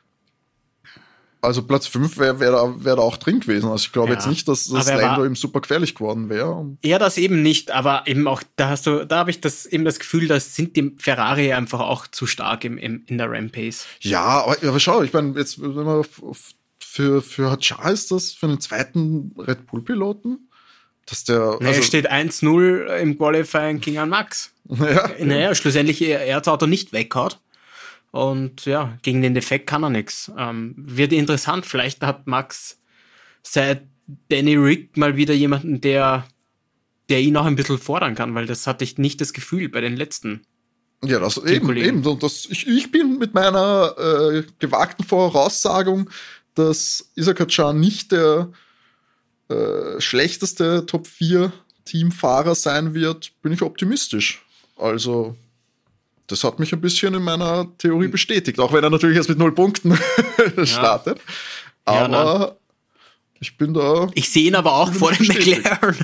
Also Platz 5 wäre da auch drin gewesen. Also ich glaube jetzt nicht, dass das Lando eben super gefährlich geworden wäre. Ja, das eben nicht, aber eben auch, da habe ich das Gefühl, da sind die Ferrari einfach auch zu stark in der Rampace. Ja, aber schau, ich meine, jetzt, wenn man für Hadjar ist das, für einen zweiten Red Bull-Piloten, dass der. Er steht 1-0 im Qualifying gegen Max. Naja, schlussendlich er das Auto nicht weghaut. Und ja, gegen den Defekt kann er nichts. Wird interessant. Vielleicht hat Max seit Danny Rick mal wieder jemanden, der ihn auch ein bisschen fordern kann, weil das hatte ich nicht das Gefühl bei den letzten. Ja, das eben. Ich bin mit meiner gewagten Voraussagung, dass Isack Hadjar nicht der schlechteste Top-4-Teamfahrer sein wird, bin ich optimistisch. Also das hat mich ein bisschen in meiner Theorie bestätigt, auch wenn er natürlich erst mit 0 Punkten startet. Aber ich bin da. Ich sehe ihn aber auch vor dem McLaren.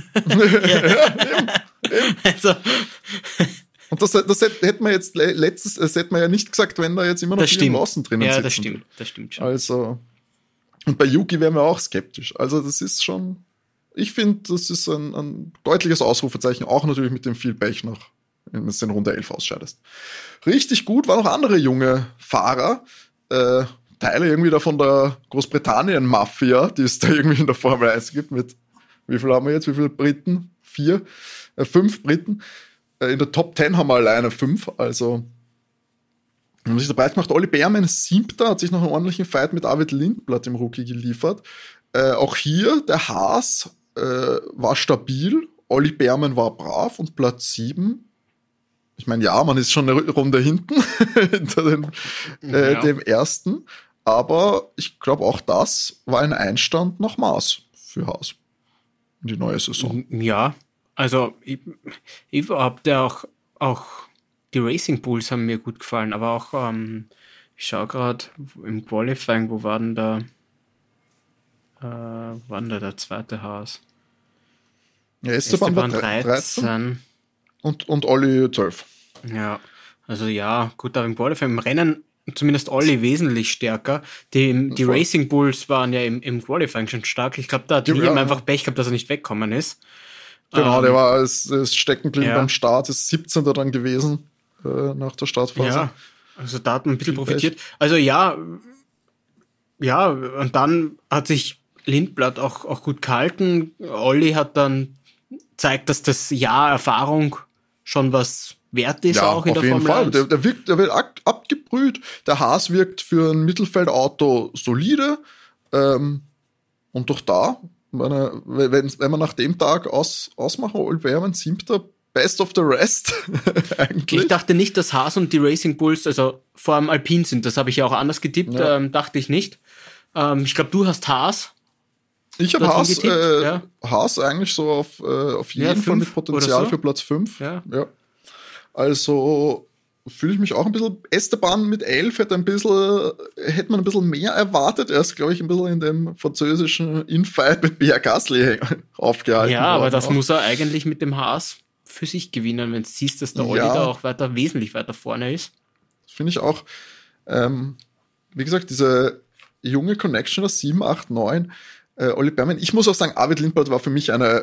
Eben. Also. Und das hätte man jetzt das hätte man ja nicht gesagt, wenn da jetzt immer noch Liam Lawson drinnen sitzen. Ja, das stimmt schon. Also, und bei Yuki wären wir auch skeptisch. Also das ist schon, ich finde, das ist ein deutliches Ausrufezeichen, auch natürlich mit dem viel Pech noch, wenn du in Runde 11 ausscheidest. Richtig gut waren noch andere junge Fahrer, Teile irgendwie da von der Großbritannien-Mafia, die es da irgendwie in der Formel 1 gibt mit, wie viel haben wir jetzt, wie viele Briten? 5 Briten. In der Top 10 haben wir alleine 5, also wenn man sich dabei gemacht, Olli Behrmann 7. hat sich noch einen ordentlichen Fight mit Arvid Lindblad im Rookie geliefert. Auch hier, der Haas war stabil, Olli Behrmann war brav und Platz 7. Ich meine, ja, man ist schon eine Runde hinten hinter dem ersten, aber ich glaube auch das war ein Einstand nach Maß für Haas in die neue Saison. Ja, also ich habe auch die Racing Bulls haben mir gut gefallen, aber auch ich schaue gerade im Qualifying, wo war denn der zweite Haas? Ja, Esteban war 13. Und Olli 12. Ja, also ja, gut, aber im Qualifying, im Rennen zumindest Olli wesentlich stärker. Die Racing Bulls waren ja im Qualifying schon stark. Ich glaube, da hat Liam einfach Pech gehabt, dass er nicht weggekommen ist. Genau, der war als stecken geblieben beim Start, ist 17. dann gewesen nach der Startphase. Ja, also da hat man ein bisschen profitiert. Also ja, und dann hat sich Lindblad auch gut gehalten. Olli hat dann zeigt, dass das Jahr Erfahrung schon was wert ist, auch in der Formel 1. Auf jeden Fall. Der wird abgebrüht. Der Haas wirkt für ein Mittelfeldauto solide. Und doch da, wenn man nach dem Tag ausmachen, wäre man 7. Best of the rest. Eigentlich. Ich dachte nicht, dass Haas und die Racing Bulls, also vor allem Alpine sind. Das habe ich ja auch anders getippt. Dachte ich nicht. Ich glaube, du hast Haas. Ich habe Haas eigentlich so auf jeden Fall mit Potenzial für Platz 5. Ja. Also fühle ich mich auch ein bisschen. Esteban mit 11 hätte man ein bisschen mehr erwartet. Er ist, glaube ich, ein bisschen in dem französischen Infight mit Pierre Gasly aufgehalten. Ja, aber das muss er eigentlich mit dem Haas für sich gewinnen, wenn du siehst, dass der Olli da auch wesentlich weiter vorne ist. Finde ich auch. Wie gesagt, diese junge Connection, das 7, 8, 9, Olli Behrmann. Ich muss auch sagen, Arvid Lindblad war für mich eine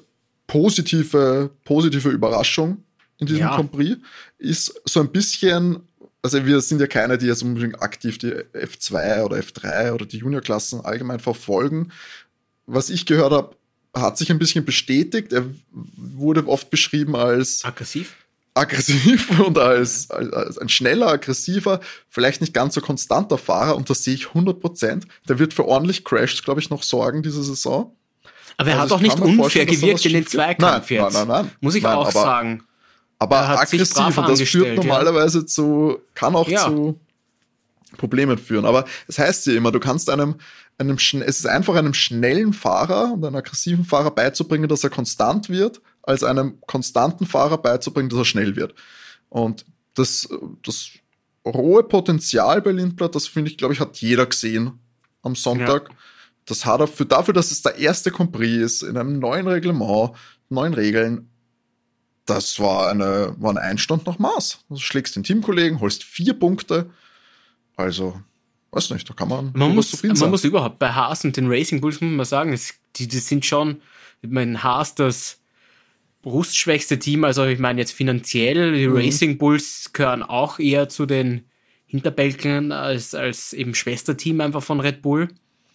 positive Überraschung in diesem Grand Prix. Ist so ein bisschen, also wir sind ja keine, die jetzt unbedingt aktiv die F2 oder F3 oder die Juniorklassen allgemein verfolgen. Was ich gehört habe, hat sich ein bisschen bestätigt. Er wurde oft beschrieben als aggressiv und als ein schneller, aggressiver, vielleicht nicht ganz so konstanter Fahrer, und das sehe ich 100%. Der wird für ordentlich Crashs, glaube ich, noch sorgen diese Saison. Aber er hat auch nicht unfair gewirkt in den Zweikampf jetzt. Nein. Muss ich auch sagen. Aber aggressiv, und das führt normalerweise kann auch zu Problemen führen. Aber es heißt ja immer, du kannst es ist einfach einem schnellen Fahrer und einem aggressiven Fahrer beizubringen, dass er konstant wird, als einem konstanten Fahrer beizubringen, dass er schnell wird. Und das rohe Potenzial bei Lindblad, das finde ich, glaube ich, hat jeder gesehen am Sonntag. Ja. Das hat er dafür, dass es der erste Grand Prix ist, in einem neuen Reglement, neuen Regeln. Das war ein Einstand nach Maß. Du schlägst den Teamkollegen, holst 4 Punkte. Also, weiß nicht, da kann man zufrieden sein. Man muss überhaupt bei Haas und den Racing Bulls, muss man sagen, die sind schon, ich meine, Haas das brustschwächste Team, also ich meine jetzt finanziell, die Racing Bulls gehören auch eher zu den Hinterbälkern als eben Schwesterteam einfach von Red Bull.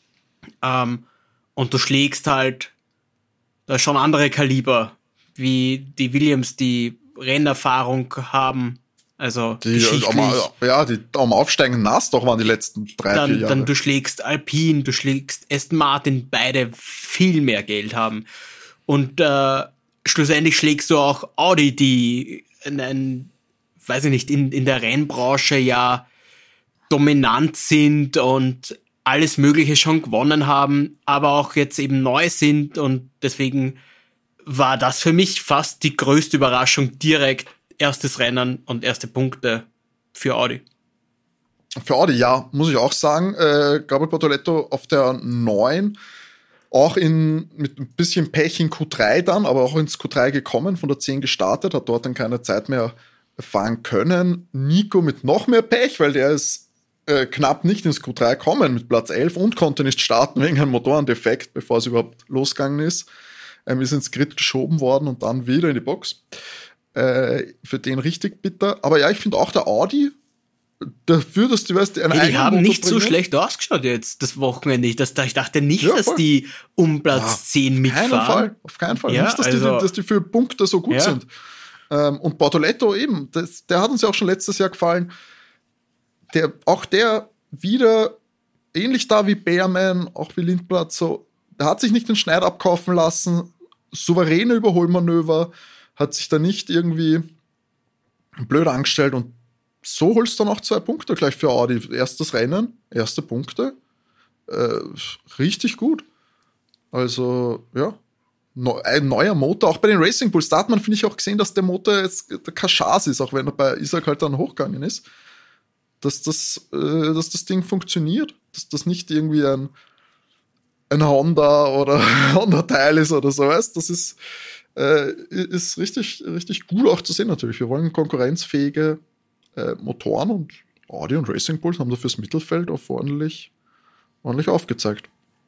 Und du schlägst halt da schon andere Kaliber, wie die Williams, die Rennerfahrung haben, also die am Aufsteigen nass doch waren die letzten 3-4 Jahre. Dann du schlägst Alpine, du schlägst Aston Martin, beide viel mehr Geld haben. Und schlussendlich schlägst du auch Audi, die weiß ich nicht, in der Rennbranche ja dominant sind und alles Mögliche schon gewonnen haben, aber auch jetzt eben neu sind, und deswegen war das für mich fast die größte Überraschung, direkt erstes Rennen und erste Punkte für Audi. Für Audi, ja, muss ich auch sagen. Gabriel Bortoleto auf der 9, auch mit ein bisschen Pech in Q3 dann, aber auch ins Q3 gekommen, von der 10 gestartet, hat dort dann keine Zeit mehr fahren können. Nico mit noch mehr Pech, weil der ist knapp nicht ins Q3 kommen mit Platz 11 und konnte nicht starten wegen einem Motorendefekt, bevor es überhaupt losgegangen ist. Ist ins Grid geschoben worden und dann wieder in die Box. Für den richtig bitter. Aber ja, ich finde auch der Audi, dafür, dass die haben nicht so schlecht ausgeschaut jetzt, das Wochenende. Ich dachte nicht, dass die um Platz 10 mitfahren. Auf keinen Fall. Ja, nicht, dass die für Punkte so gut sind. Und Bortoleto eben, der hat uns ja auch schon letztes Jahr gefallen. Der wieder ähnlich da wie Behrmann, auch wie Lindblad, so, der hat sich nicht den Schneid abkaufen lassen, souveräne Überholmanöver, hat sich da nicht irgendwie blöd angestellt, und so holst du dann auch 2 Punkte gleich für Audi. Erstes Rennen, erste Punkte, richtig gut. Also, ja, ein neuer Motor, auch bei den Racing Bulls, da hat man, finde ich, auch gesehen, dass der Motor jetzt kein Schaß ist, auch wenn er bei Isaac halt dann hochgegangen ist, dass das Ding funktioniert, dass das nicht irgendwie ein Honda oder Honda-Teil ist oder so, weißt, das ist richtig, richtig gut auch zu sehen natürlich. Wir wollen konkurrenzfähige Motoren, und Audi und Racing Bulls haben da fürs Mittelfeld auch ordentlich aufgezeigt.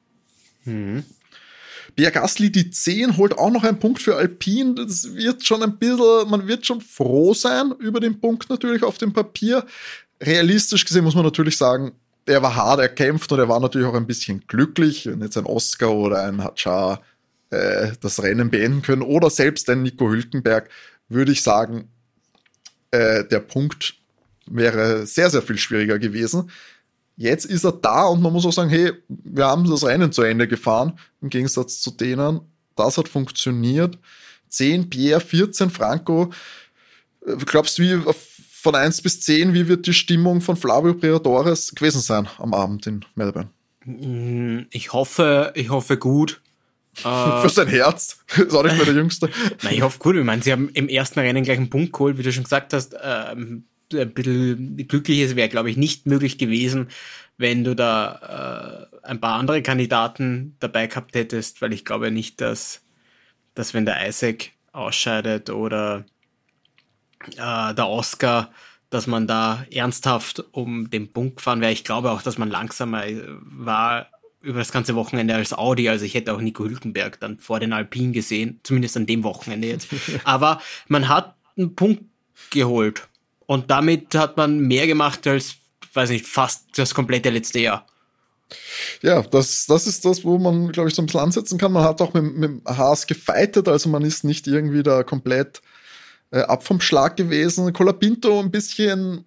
Pierre Gasly, die 10, holt auch noch einen Punkt für Alpine. Das wird schon ein bisschen, man wird schon froh sein über den Punkt natürlich auf dem Papier. Realistisch gesehen muss man natürlich sagen, er war hart erkämpft und er war natürlich auch ein bisschen glücklich. Wenn jetzt ein Oscar oder ein Hadjar das Rennen beenden können oder selbst ein Nico Hülkenberg, würde ich sagen, der Punkt wäre sehr, sehr viel schwieriger gewesen. Jetzt ist er da und man muss auch sagen, hey, wir haben das Rennen zu Ende gefahren, im Gegensatz zu denen. Das hat funktioniert. 10 Pierre, 14 Franco. Glaubst du, von 1 bis 10, wie wird die Stimmung von Flavio Briatores gewesen sein am Abend in Melbourne? Ich hoffe gut. Für sein Herz. Ist auch nicht mehr der Jüngste. Nein, ich hoffe gut. Ich meine, sie haben im ersten Rennen gleich einen Punkt geholt, wie du schon gesagt hast. Ein bisschen Glückliches wäre, glaube ich, nicht möglich gewesen, wenn du da ein paar andere Kandidaten dabei gehabt hättest, weil ich glaube nicht, dass wenn der Isaac ausscheidet oder der Oscar, dass man da ernsthaft um den Punkt gefahren wäre. Ich glaube auch, dass man langsamer war über das ganze Wochenende als Audi. Also ich hätte auch Nico Hülkenberg dann vor den Alpinen gesehen, zumindest an dem Wochenende jetzt. Aber man hat einen Punkt geholt und damit hat man mehr gemacht als, weiß nicht, fast das komplette letzte Jahr. Ja, das ist das, wo man, glaube ich, so ein bisschen ansetzen kann. Man hat auch mit Haas gefightet, also man ist nicht irgendwie da komplett ab vom Schlag gewesen. Colapinto ein bisschen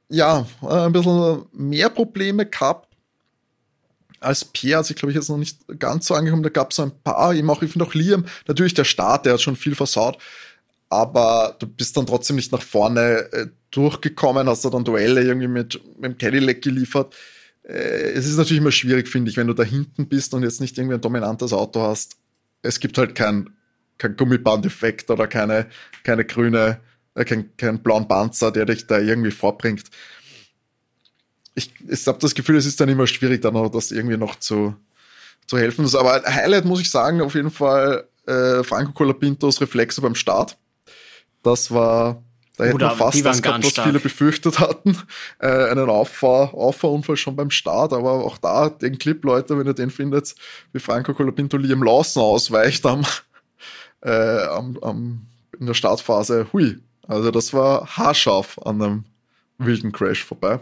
mehr Probleme gehabt als Pierre. Also ich glaube, ich jetzt noch nicht ganz so angekommen. Da gab es so ein paar, ich finde auch Liam, natürlich der Start, der hat schon viel versaut, aber du bist dann trotzdem nicht nach vorne durchgekommen, hast du dann Duelle irgendwie mit dem Cadillac geliefert. Es ist natürlich immer schwierig, finde ich, wenn du da hinten bist und jetzt nicht irgendwie ein dominantes Auto hast. Es gibt halt kein Gummibandeffekt oder keinen blauen Panzer, der dich da irgendwie vorbringt. Ich habe das Gefühl, es ist dann immer schwierig, dann auch das irgendwie noch zu helfen. Aber Highlight muss ich sagen, auf jeden Fall Franco Colapintos Reflexe beim Start. Das war, da hätten wir fast das gehabt, was viele befürchtet hatten. Einen Auffahrunfall schon beim Start, aber auch da, den Clip, Leute, wenn ihr den findet, wie Franco Colapinto Liam Lawson ausweicht in der Startphase, hui. Also das war haarscharf an einem wilden Crash vorbei.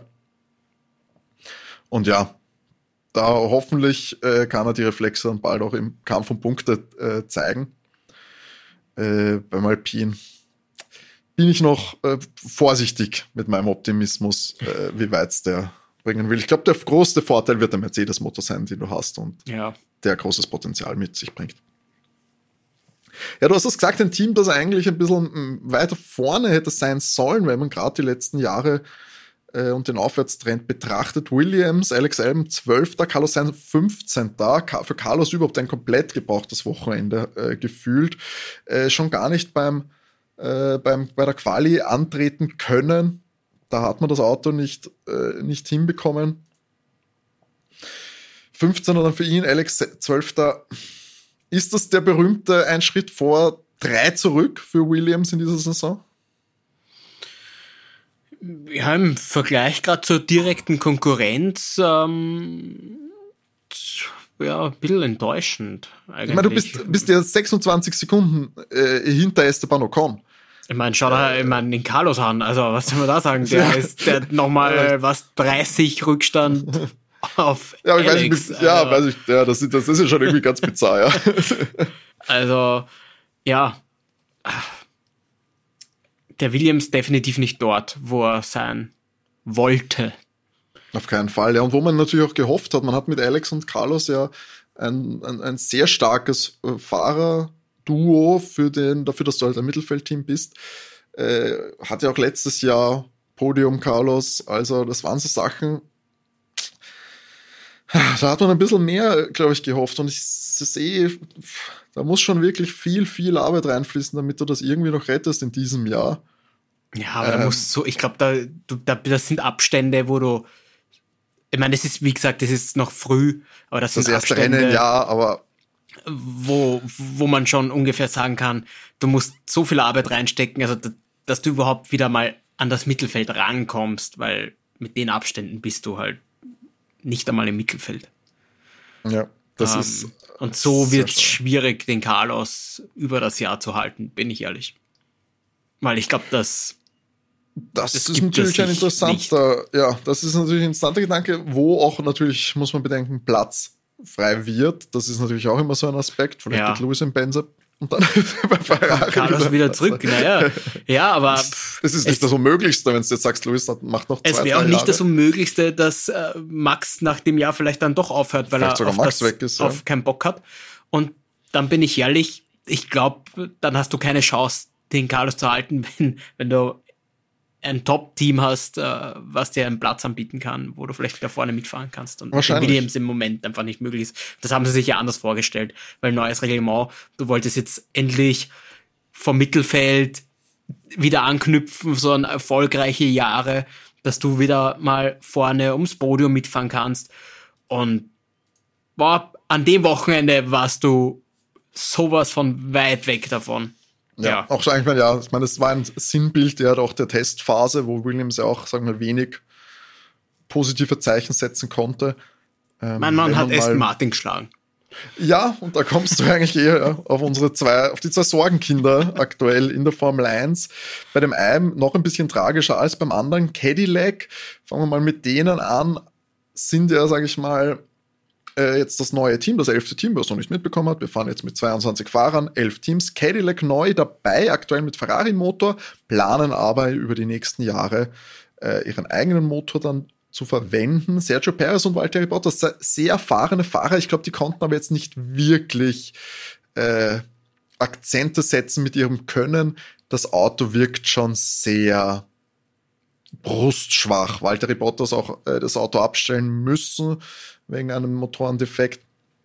Und ja, da hoffentlich kann er die Reflexe dann bald auch im Kampf um Punkte zeigen. Beim Alpine bin ich noch vorsichtig mit meinem Optimismus, wie weit es der bringen will. Ich glaube, der größte Vorteil wird der Mercedes-Motor sein, den du hast und der großes Potenzial mit sich bringt. Ja, du hast es gesagt, ein Team, das eigentlich ein bisschen weiter vorne hätte sein sollen, wenn man gerade die letzten Jahre und den Aufwärtstrend betrachtet. Williams, Alex Albon 12. Carlos Sainz 15. Für Carlos überhaupt ein komplett gebrauchtes Wochenende gefühlt. Schon gar nicht bei der Quali antreten können. Da hat man das Auto nicht hinbekommen. 15. dann für ihn, Alex 12. Ist das der berühmte ein Schritt vor, 3 zurück für Williams in dieser Saison? Ja, im Vergleich gerade zur direkten Konkurrenz ein bisschen enttäuschend eigentlich. Ich meine, du bist ja 26 Sekunden hinter Esteban Ocon. Ich meine, schau da den Carlos an, also was soll man da sagen? Der hat nochmal 30 Rückstand auf Alex. Weiß ich, das ist ja schon irgendwie ganz bizarr, ja. Also, ja, der Williams definitiv nicht dort, wo er sein wollte. Auf keinen Fall, ja. Und wo man natürlich auch gehofft hat, man hat mit Alex und Carlos ja ein sehr starkes Fahrerduo dafür, dass du halt ein Mittelfeldteam bist. Hat ja auch letztes Jahr Podium Carlos, also das waren so Sachen, da hat man ein bisschen mehr, glaube ich, gehofft. Und ich sehe, da muss schon wirklich viel Arbeit reinfließen, damit du das irgendwie noch rettest in diesem Jahr. Ja, aber da musst du, ich glaube, das sind Abstände, wo du, ich meine, das ist, wie gesagt, das ist noch früh, aber das sind erste Abstände, Rennen, ja, aber wo man schon ungefähr sagen kann, du musst so viel Arbeit reinstecken, also dass du überhaupt wieder mal an das Mittelfeld rankommst, weil mit den Abständen bist du halt nicht einmal im Mittelfeld. Ja, das ist. Und so wird es schwierig, den Carlos über das Jahr zu halten, bin ich ehrlich. Weil ich glaube, das ist natürlich ein interessanter, das ist natürlich ein interessanter Gedanke, wo auch natürlich, muss man bedenken, Platz frei wird. Das ist natürlich auch immer so ein Aspekt, vielleicht mit Lewis im Benze. Und dann bei Ferrari Carlos wieder zurück. Naja, ja, aber das ist nicht das Unmöglichste, wenn du jetzt sagst, Lewis macht noch 2-3 Jahre. Es wäre auch nicht das Unmöglichste, dass Max nach dem Jahr vielleicht dann doch aufhört, weil vielleicht er auf keinen Bock hat. Und dann bin ich ehrlich, ich glaube, dann hast du keine Chance, den Carlos zu halten, wenn du ein Top-Team hast, was dir einen Platz anbieten kann, wo du vielleicht da vorne mitfahren kannst. Und Williams im Moment einfach nicht möglich ist. Das haben sie sich ja anders vorgestellt, weil neues Reglement, du wolltest jetzt endlich vom Mittelfeld wieder anknüpfen, so an erfolgreiche Jahre, dass du wieder mal vorne ums Podium mitfahren kannst. Und an dem Wochenende warst du sowas von weit weg davon. Ja, auch so eigentlich, ja, ich meine, das war ein Sinnbild ja auch der Testphase, wo Williams ja auch, sagen wir, wenig positive Zeichen setzen konnte. Mein Mann hat Aston Martin geschlagen. Ja, und da kommst du eigentlich eher auf die zwei Sorgenkinder aktuell in der Formel 1. Bei dem einen noch ein bisschen tragischer als beim anderen. Cadillac, fangen wir mal mit denen an, sind ja, sage ich mal, jetzt das neue Team, das 11. Team, wer es noch nicht mitbekommen hat. Wir fahren jetzt mit 22 Fahrern, 11 Teams. Cadillac neu dabei, aktuell mit Ferrari-Motor, planen aber über die nächsten Jahre ihren eigenen Motor dann zu verwenden. Sergio Perez und Valtteri Bottas, sehr erfahrene Fahrer. Ich glaube, die konnten aber jetzt nicht wirklich Akzente setzen mit ihrem Können. Das Auto wirkt schon sehr brustschwach. Valtteri Bottas auch das Auto abstellen müssen wegen einem Motorendefekt.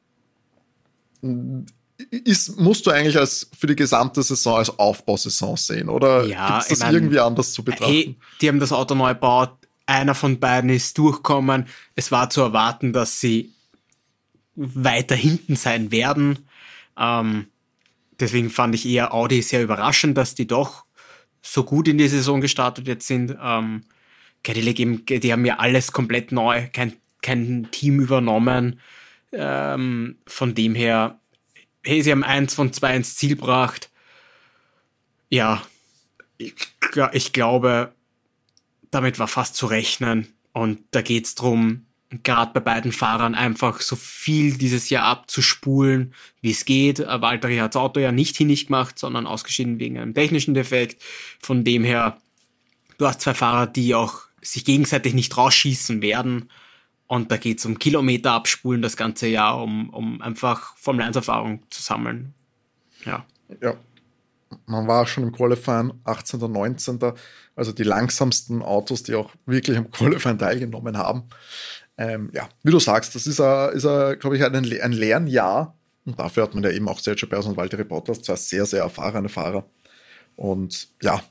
Musst du eigentlich für die gesamte Saison als Aufbausaison sehen, oder ja, gibt es das irgendwie anders zu betrachten? Hey, die haben das Auto neu gebaut, einer von beiden ist durchgekommen. Es war zu erwarten, dass sie weiter hinten sein werden. Deswegen fand ich eher Audi sehr überraschend, dass die doch so gut in die Saison gestartet jetzt sind. Cadillac eben, die haben ja alles komplett neu, kein Team übernommen. Von dem her, hey, sie haben 1 von 2 ins Ziel gebracht. Ja, ich glaube, damit war fast zu rechnen. Und da geht's drum, gerade bei beiden Fahrern einfach so viel dieses Jahr abzuspulen, wie es geht. Valtteri hat das Auto ja nicht hinig gemacht, sondern ausgeschieden wegen einem technischen Defekt. Von dem her, du hast 2 Fahrer, die auch sich gegenseitig nicht rausschießen werden. Und da geht's um Kilometer abspulen das ganze Jahr, um einfach Formel-1-Erfahrung zu sammeln. Ja. Man war schon im Qualifying 18. 19. Also die langsamsten Autos, die auch wirklich am Qualifying teilgenommen haben. Wie du sagst, das ist glaube ich, ein Lernjahr. Und dafür hat man ja eben auch Sergio Perez und Valtteri Bottas, 2 sehr, sehr erfahrene Fahrer. Und ja,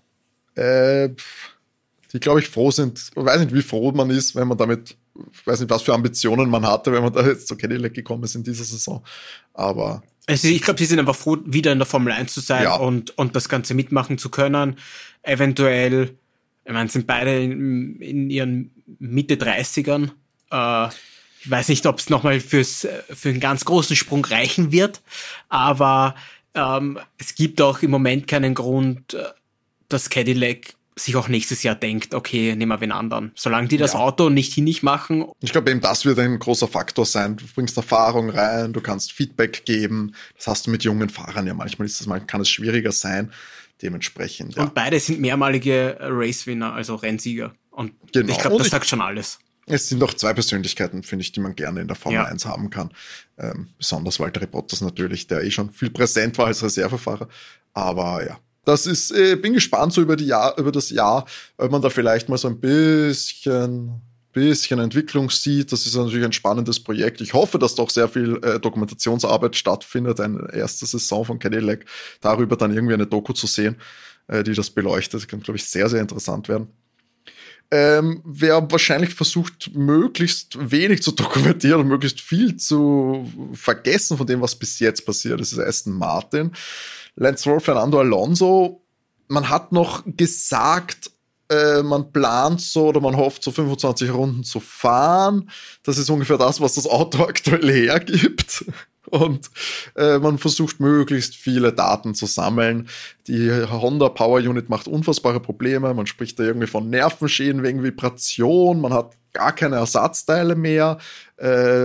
die, glaube ich, froh sind. Ich weiß nicht, wie froh man ist, wenn man damit, ich weiß nicht, was für Ambitionen man hatte, wenn man da jetzt zu Cadillac gekommen ist in dieser Saison. Aber also ich glaube, sie sind einfach froh, wieder in der Formel 1 zu sein und das Ganze mitmachen zu können. Eventuell, ich meine, sind beide in ihren Mitte 30ern. Ich weiß nicht, ob es nochmal für einen ganz großen Sprung reichen wird, aber es gibt auch im Moment keinen Grund, dass Cadillac sich auch nächstes Jahr denkt, okay, nehmen wir wen anderen. Solange die das Auto nicht hinig machen. Ich glaube eben, das wird ein großer Faktor sein. Du bringst Erfahrung rein, du kannst Feedback geben. Das hast du mit jungen Fahrern ja manchmal. Kann es schwieriger sein. Dementsprechend, Und beide sind mehrmalige Race-Winner, also Rennsieger. Und ich glaube, das sagt schon alles. Es sind auch 2 Persönlichkeiten, finde ich, die man gerne in der Formel 1 haben kann. Besonders Valtteri Bottas natürlich, der schon viel präsent war als Reservefahrer. Aber ja, das ist, bin gespannt so über das Jahr, ob man da vielleicht mal so ein bisschen Entwicklung sieht. Das ist natürlich ein spannendes Projekt. Ich hoffe, dass doch sehr viel Dokumentationsarbeit stattfindet, eine erste Saison von Cadillac, darüber dann irgendwie eine Doku zu sehen, die das beleuchtet. Das kann, glaube ich, sehr, sehr interessant werden. Wer wahrscheinlich versucht, möglichst wenig zu dokumentieren und möglichst viel zu vergessen von dem, was bis jetzt passiert, das ist Aston Martin. Lance Stroll, Fernando Alonso, man hat noch gesagt, man plant so oder man hofft, so 25 Runden zu fahren. Das ist ungefähr das, was das Auto aktuell hergibt. Und man versucht, möglichst viele Daten zu sammeln. Die Honda Power Unit macht unfassbare Probleme. Man spricht da irgendwie von Nervenschäden wegen Vibration. Man hat gar keine Ersatzteile mehr.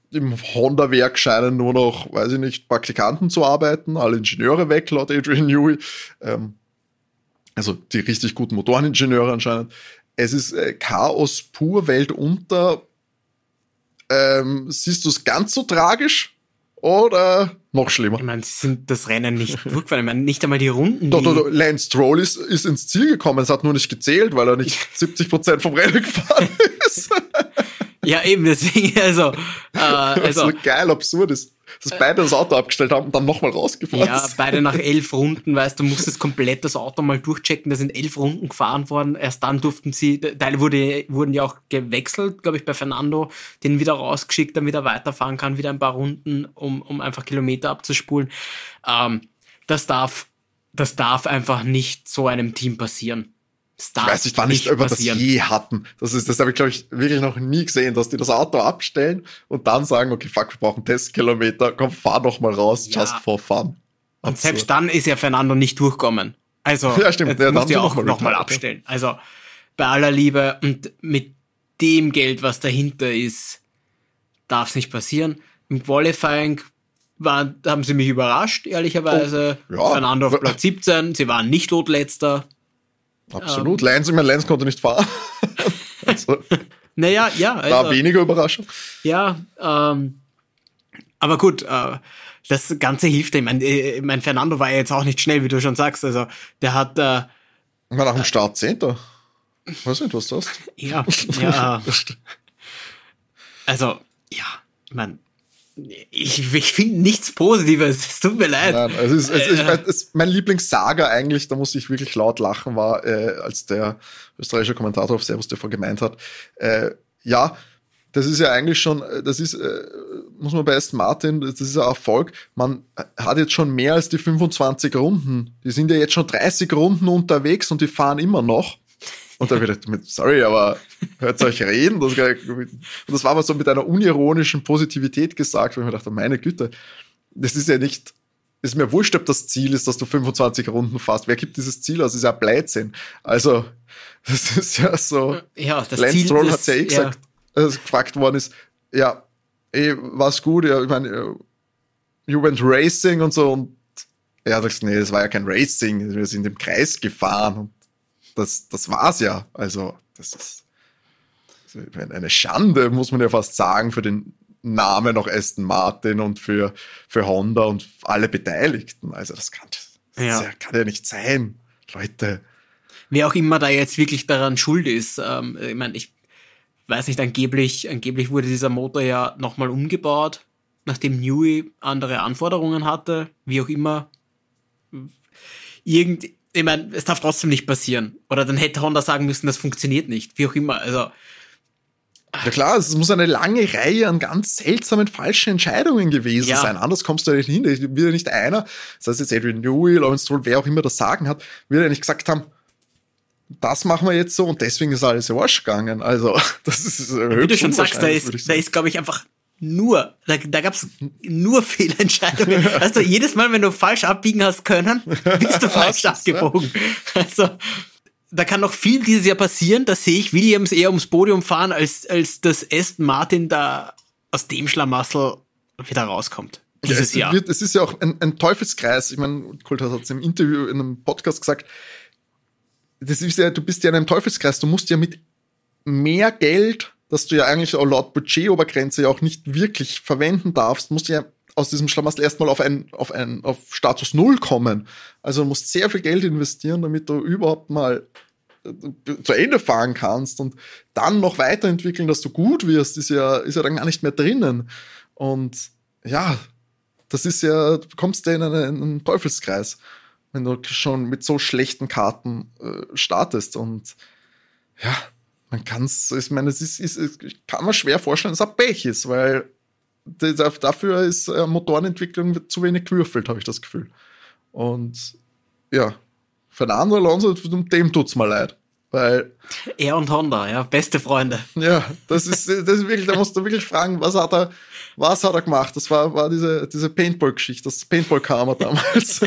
im Honda-Werk scheinen nur noch, weiß ich nicht, Praktikanten zu arbeiten, alle Ingenieure weg, laut Adrian Newey. Also die richtig guten Motoreningenieure anscheinend. Es ist Chaos pur, Welt unter. Siehst du es ganz so tragisch oder noch schlimmer? Ich meine, sie sind das Rennen nicht durchgefahren. Ich meine, nicht einmal die Runden. Doch, Lance Stroll ist ins Ziel gekommen. Es hat nur nicht gezählt, weil er nicht 70% vom Rennen gefahren ist. Ja, eben, deswegen, also so geil, absurd ist. Dass beide das Auto abgestellt haben und dann nochmal rausgefahren sind. Ja, beide nach 11 Runden, weißt du, musstest komplett das Auto mal durchchecken, da sind 11 Runden gefahren worden, erst dann durften sie, Teile wurden ja auch gewechselt, glaube ich, bei Fernando, den wieder rausgeschickt, damit er weiterfahren kann, wieder ein paar Runden, um einfach Kilometer abzuspulen. Das darf einfach nicht so einem Team passieren. Ich weiß nicht, wann ich über das je hatten. Das habe ich, glaube ich, wirklich noch nie gesehen, dass die das Auto abstellen und dann sagen, okay, fuck, wir brauchen Testkilometer, komm, fahr doch mal raus, just for fun. Und selbst dann ist ja Fernando nicht durchgekommen. Also, ja, stimmt. Jetzt musst du ja auch nochmal abstellen. Also, bei aller Liebe und mit dem Geld, was dahinter ist, darf es nicht passieren. Im Qualifying haben sie mich überrascht, ehrlicherweise. Oh, ja. Fernando auf Platz 17, sie waren nicht Todletzter. Absolut. Lance konnte nicht fahren. Also, naja, ja. Also, war weniger Überraschung. Ja, aber gut, das Ganze hilft. Ich meine, Fernando war ja jetzt auch nicht schnell, wie du schon sagst. Also, der hat... nach dem Start 10. Weiß nicht, was du hast. Ja. Also, ja, ich meine, ich finde nichts Positives, es tut mir leid. Nein, es ist mein Lieblingssaga eigentlich, da muss ich wirklich laut lachen, war, als der österreichische Kommentator auf Servus TV gemeint hat, ja, das ist ja eigentlich schon, muss man bei Aston Martin, das ist ein Erfolg, man hat jetzt schon mehr als die 25 Runden, die sind ja jetzt schon 30 Runden unterwegs und die fahren immer noch. Und dann wieder, sorry, aber hört euch reden. Das war aber so mit einer unironischen Positivität gesagt, weil ich mir dachte, meine Güte, das ist ja nicht, ist mir wurscht, ob das Ziel ist, dass du 25 Runden fährst. Wer gibt dieses Ziel aus? Das ist ja Blödsinn. Also, das ist ja so. Ja, das Lance Ziel Stroll hat ja gesagt, als gefragt worden ist, ja, war's gut, ja, ich meine, you went racing und so, und er hat gesagt, nee, das war ja kein Racing, wir sind im Kreis gefahren und das war's ja. Also, das ist eine Schande, muss man ja fast sagen, für den Namen auch Aston Martin und für Honda und alle Beteiligten. Also, das kann ja nicht sein, Leute. Wer auch immer da jetzt wirklich daran schuld ist. Ich meine, ich weiß nicht, angeblich wurde dieser Motor ja nochmal umgebaut, nachdem Newey andere Anforderungen hatte, wie auch immer. Ich meine, es darf trotzdem nicht passieren. Oder dann hätte Honda sagen müssen, das funktioniert nicht. Wie auch immer. Also. Ja klar, es muss eine lange Reihe an ganz seltsamen falschen Entscheidungen gewesen sein. Anders kommst du ja nicht hin. Wird ja nicht einer, das heißt jetzt Adrian Newey, Lawrence Stroll, wer auch immer das Sagen hat, wird ja nicht gesagt haben, das machen wir jetzt so und deswegen ist alles in Arsch gegangen. Also, das ist wie du schon sagst, da ist, glaube ich, einfach da gab's nur Fehlentscheidungen. Also jedes Mal, wenn du falsch abbiegen hast können, bist du falsch abgebogen. Also da kann noch viel dieses Jahr passieren. Da sehe ich Williams eher ums Podium fahren, als dass Aston Martin da aus dem Schlamassel wieder rauskommt. Dieses Jahr. Es ist ja auch ein Teufelskreis. Ich meine, Kultas hat es im Interview in einem Podcast gesagt, das ist ja, du bist ja in einem Teufelskreis. Du musst ja mit mehr Geld, dass du ja eigentlich auch laut Budgetobergrenze ja auch nicht wirklich verwenden darfst, musst du ja aus diesem Schlamassel erstmal auf Status Null kommen. Also du musst sehr viel Geld investieren, damit du überhaupt mal zu Ende fahren kannst und dann noch weiterentwickeln, dass du gut wirst, ist ja dann gar nicht mehr drinnen. Und ja, das ist ja, du kommst ja in einen Teufelskreis, wenn du schon mit so schlechten Karten startest. Und ja, man kann's, ich meine, ich kann mir schwer vorstellen, dass es ein Pech ist, weil dafür ist Motorenentwicklung zu wenig gewürfelt, habe ich das Gefühl. Und ja, Fernando Alonso, dem tut's mir leid. Weil er und Honda, ja, beste Freunde. Ja, das ist wirklich, da musst du wirklich fragen, was hat er gemacht? Das war diese Paintball-Geschichte, das Paintball-Karma damals.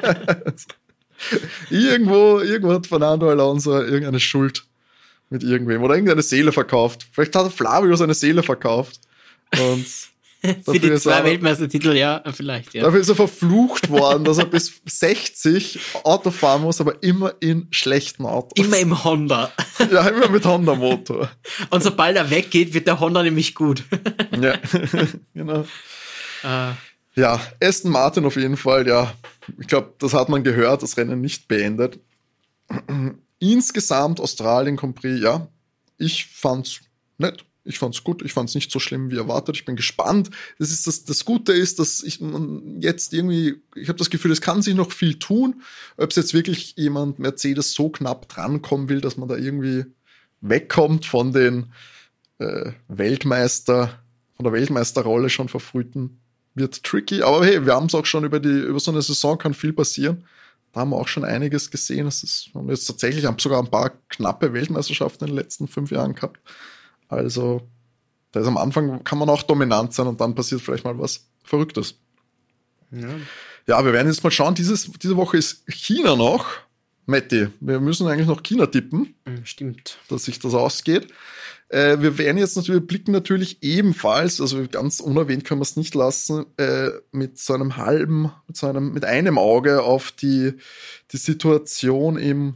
irgendwo hat Fernando Alonso irgendeine Schuld mit irgendwem oder irgendeine Seele verkauft. Vielleicht hat Flavio seine Seele verkauft. Und Für die 2 Weltmeistertitel, ja, vielleicht, ja. Dafür ist er verflucht worden, dass er bis 60 Auto fahren muss, aber immer in schlechten Autos. Immer im Honda. Ja, immer mit Honda-Motor. Und sobald er weggeht, wird der Honda nämlich gut. Ja, genau. Ja, Aston Martin auf jeden Fall, ja. Ich glaube, das hat man gehört, das Rennen nicht beendet. Insgesamt Australien Grand Prix, ja. Ich fand's nett. Ich fand's gut, ich fand's nicht so schlimm wie erwartet. Ich bin gespannt. Das Gute ist, dass ich jetzt irgendwie, ich habe das Gefühl, es kann sich noch viel tun. Ob es jetzt wirklich jemand Mercedes so knapp drankommen will, dass man da irgendwie wegkommt von den von der Weltmeisterrolle schon verfrühten, wird tricky. Aber hey, wir haben es auch schon über so eine Saison kann viel passieren. Da haben wir auch schon einiges gesehen. Wir haben jetzt tatsächlich sogar ein paar knappe Weltmeisterschaften in den letzten 5 Jahren gehabt. Also, da ist am Anfang, kann man auch dominant sein und dann passiert vielleicht mal was Verrücktes. Ja, wir werden jetzt mal schauen. Diese Woche ist China noch. Matti, wir müssen eigentlich noch China tippen. Stimmt. Dass sich das ausgeht. Wir werden jetzt blicken natürlich ebenfalls, also ganz unerwähnt können wir es nicht lassen, mit einem Auge auf die Situation im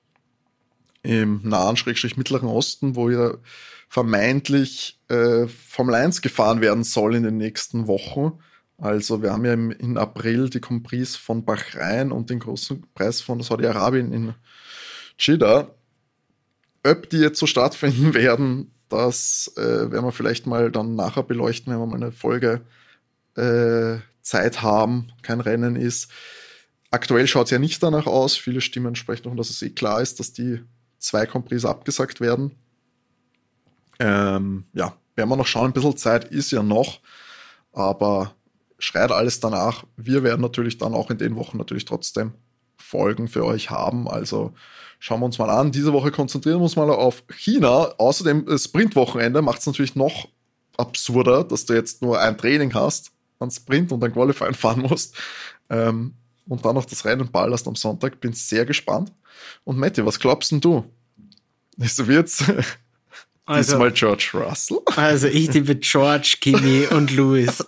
nahen Mittleren Osten, wo ja vermeintlich Formel 1 gefahren werden soll in den nächsten Wochen. Also wir haben ja im April die Grand Prix von Bahrain und den großen Preis von Saudi-Arabien in Jeddah. Ob die jetzt so stattfinden werden, das werden wir vielleicht mal dann nachher beleuchten, wenn wir mal eine Folge Zeit haben, kein Rennen ist. Aktuell schaut es ja nicht danach aus. Viele Stimmen sprechen davon, dass es klar ist, dass die 2 Grand Prix abgesagt werden. Werden wir noch schauen, ein bisschen Zeit ist ja noch, aber schreit alles danach. Wir werden natürlich dann auch in den Wochen natürlich trotzdem Folgen für euch haben, also schauen wir uns mal an. Diese Woche konzentrieren wir uns mal auf China. Außerdem das Sprintwochenende macht es natürlich noch absurder, dass du jetzt nur ein Training hast, ein Sprint und ein Qualifying fahren musst und dann noch das Rennen ballerst am Sonntag. Bin sehr gespannt. Und Matti, was glaubst denn du? So wird's diesmal George Russell? Also ich tippe George, Kimi und Lewis.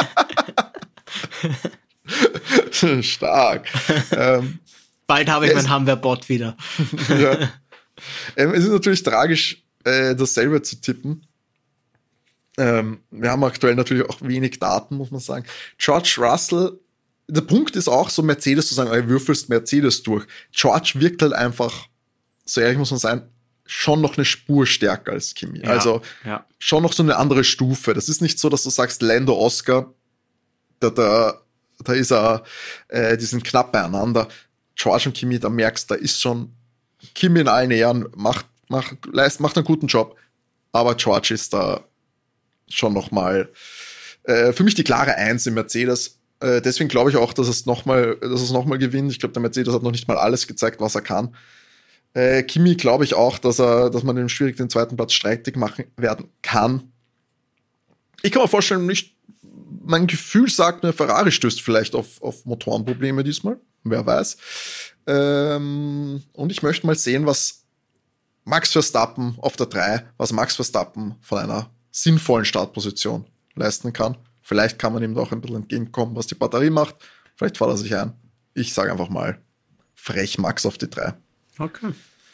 Stark. Bald habe ich mein Hamwer-Bot wieder. Ja. Es ist natürlich tragisch, dasselbe zu tippen. Wir haben aktuell natürlich auch wenig Daten, muss man sagen. George Russell, der Punkt ist auch so, Mercedes zu sagen, du würfelst Mercedes durch. George wirkt halt einfach, so ehrlich muss man sein, schon noch eine Spur stärker als Kimi. Ja, also schon noch so eine andere Stufe. Das ist nicht so, dass du sagst, Lando, Oscar, da ist er, die sind knapp beieinander. George und Kimi, da merkst, da ist schon Kimi in allen Ehren, macht einen guten Job, aber George ist da schon nochmal für mich die klare Eins im Mercedes. Deswegen glaube ich auch, dass es nochmal gewinnt. Ich glaube, der Mercedes hat noch nicht mal alles gezeigt, was er kann. Kimi glaube ich auch, dass man den schwierig den 2. Platz streitig machen werden kann. Ich kann mir vorstellen, mein Gefühl sagt mir, Ferrari stößt vielleicht auf Motorenprobleme diesmal. Wer weiß. Und ich möchte mal sehen, was Max Verstappen auf der 3, was Max Verstappen von einer sinnvollen Startposition leisten kann. Vielleicht kann man ihm da auch ein bisschen entgegenkommen, was die Batterie macht. Vielleicht fährt er sich ein. Ich sage einfach mal, frech Max auf die 3. Okay.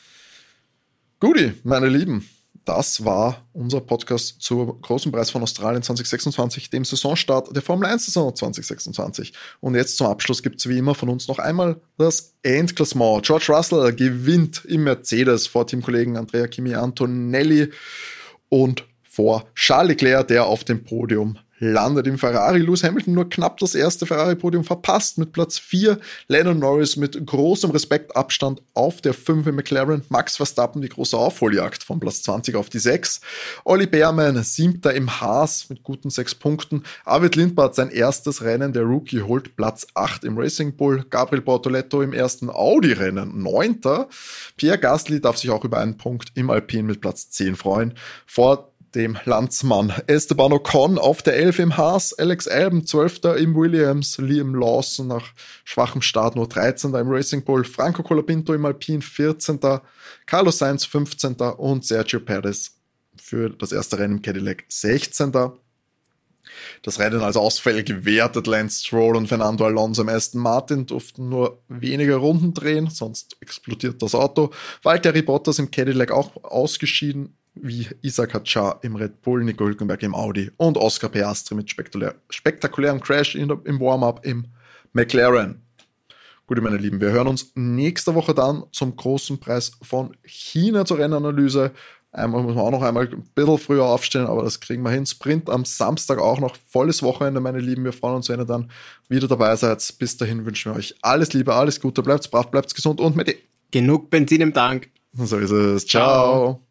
Guti, meine Lieben. Das war unser Podcast zur Großen Preis von Australien 2026, dem Saisonstart der Formel 1-Saison 2026. Und jetzt zum Abschluss gibt es wie immer von uns noch einmal das Endklassement. George Russell gewinnt im Mercedes vor Teamkollegen Andrea Kimi Antonelli und vor Charles Leclerc, der auf dem Podium landet. Im Ferrari Lewis Hamilton nur knapp das erste Ferrari-Podium verpasst mit Platz 4. Lando Norris mit großem Respektabstand auf der 5 im McLaren. Max Verstappen die große Aufholjagd von Platz 20 auf die 6. Olli Behrmann 7. im Haas mit guten 6 Punkten. Arvid Lindbart sein erstes Rennen, der Rookie, holt Platz 8 im Racing Bull. Gabriel Bortoletto im ersten Audi-Rennen 9. Pierre Gasly darf sich auch über einen Punkt im Alpine mit Platz 10 freuen. Vor dem Landsmann Esteban Ocon auf der 11 im Haas, Alex Albon 12. im Williams, Liam Lawson nach schwachem Start nur 13. im Racing Bull, Franco Colapinto im Alpine 14. Carlos Sainz 15. und Sergio Perez für das erste Rennen im Cadillac 16. Das Rennen als Ausfälle gewertet. Lance Stroll und Fernando Alonso im Aston Martin durften nur wenige Runden drehen, sonst explodiert das Auto. Valtteri Bottas im Cadillac auch ausgeschieden, wie Isaac Hadjar im Red Bull, Nico Hülkenberg im Audi und Oscar Piastri mit spektakulärem Crash im Warm-up im McLaren. Gut, meine Lieben, wir hören uns nächste Woche dann zum großen Preis von China zur Rennanalyse. Einmal muss man auch noch einmal ein bisschen früher aufstehen, aber das kriegen wir hin. Sprint am Samstag auch noch, volles Wochenende, meine Lieben. Wir freuen uns, wenn ihr dann wieder dabei seid. Bis dahin wünschen wir euch alles Liebe, alles Gute, bleibt brav, bleibt gesund und mit genug Benzin im Tank. So ist es. Ciao.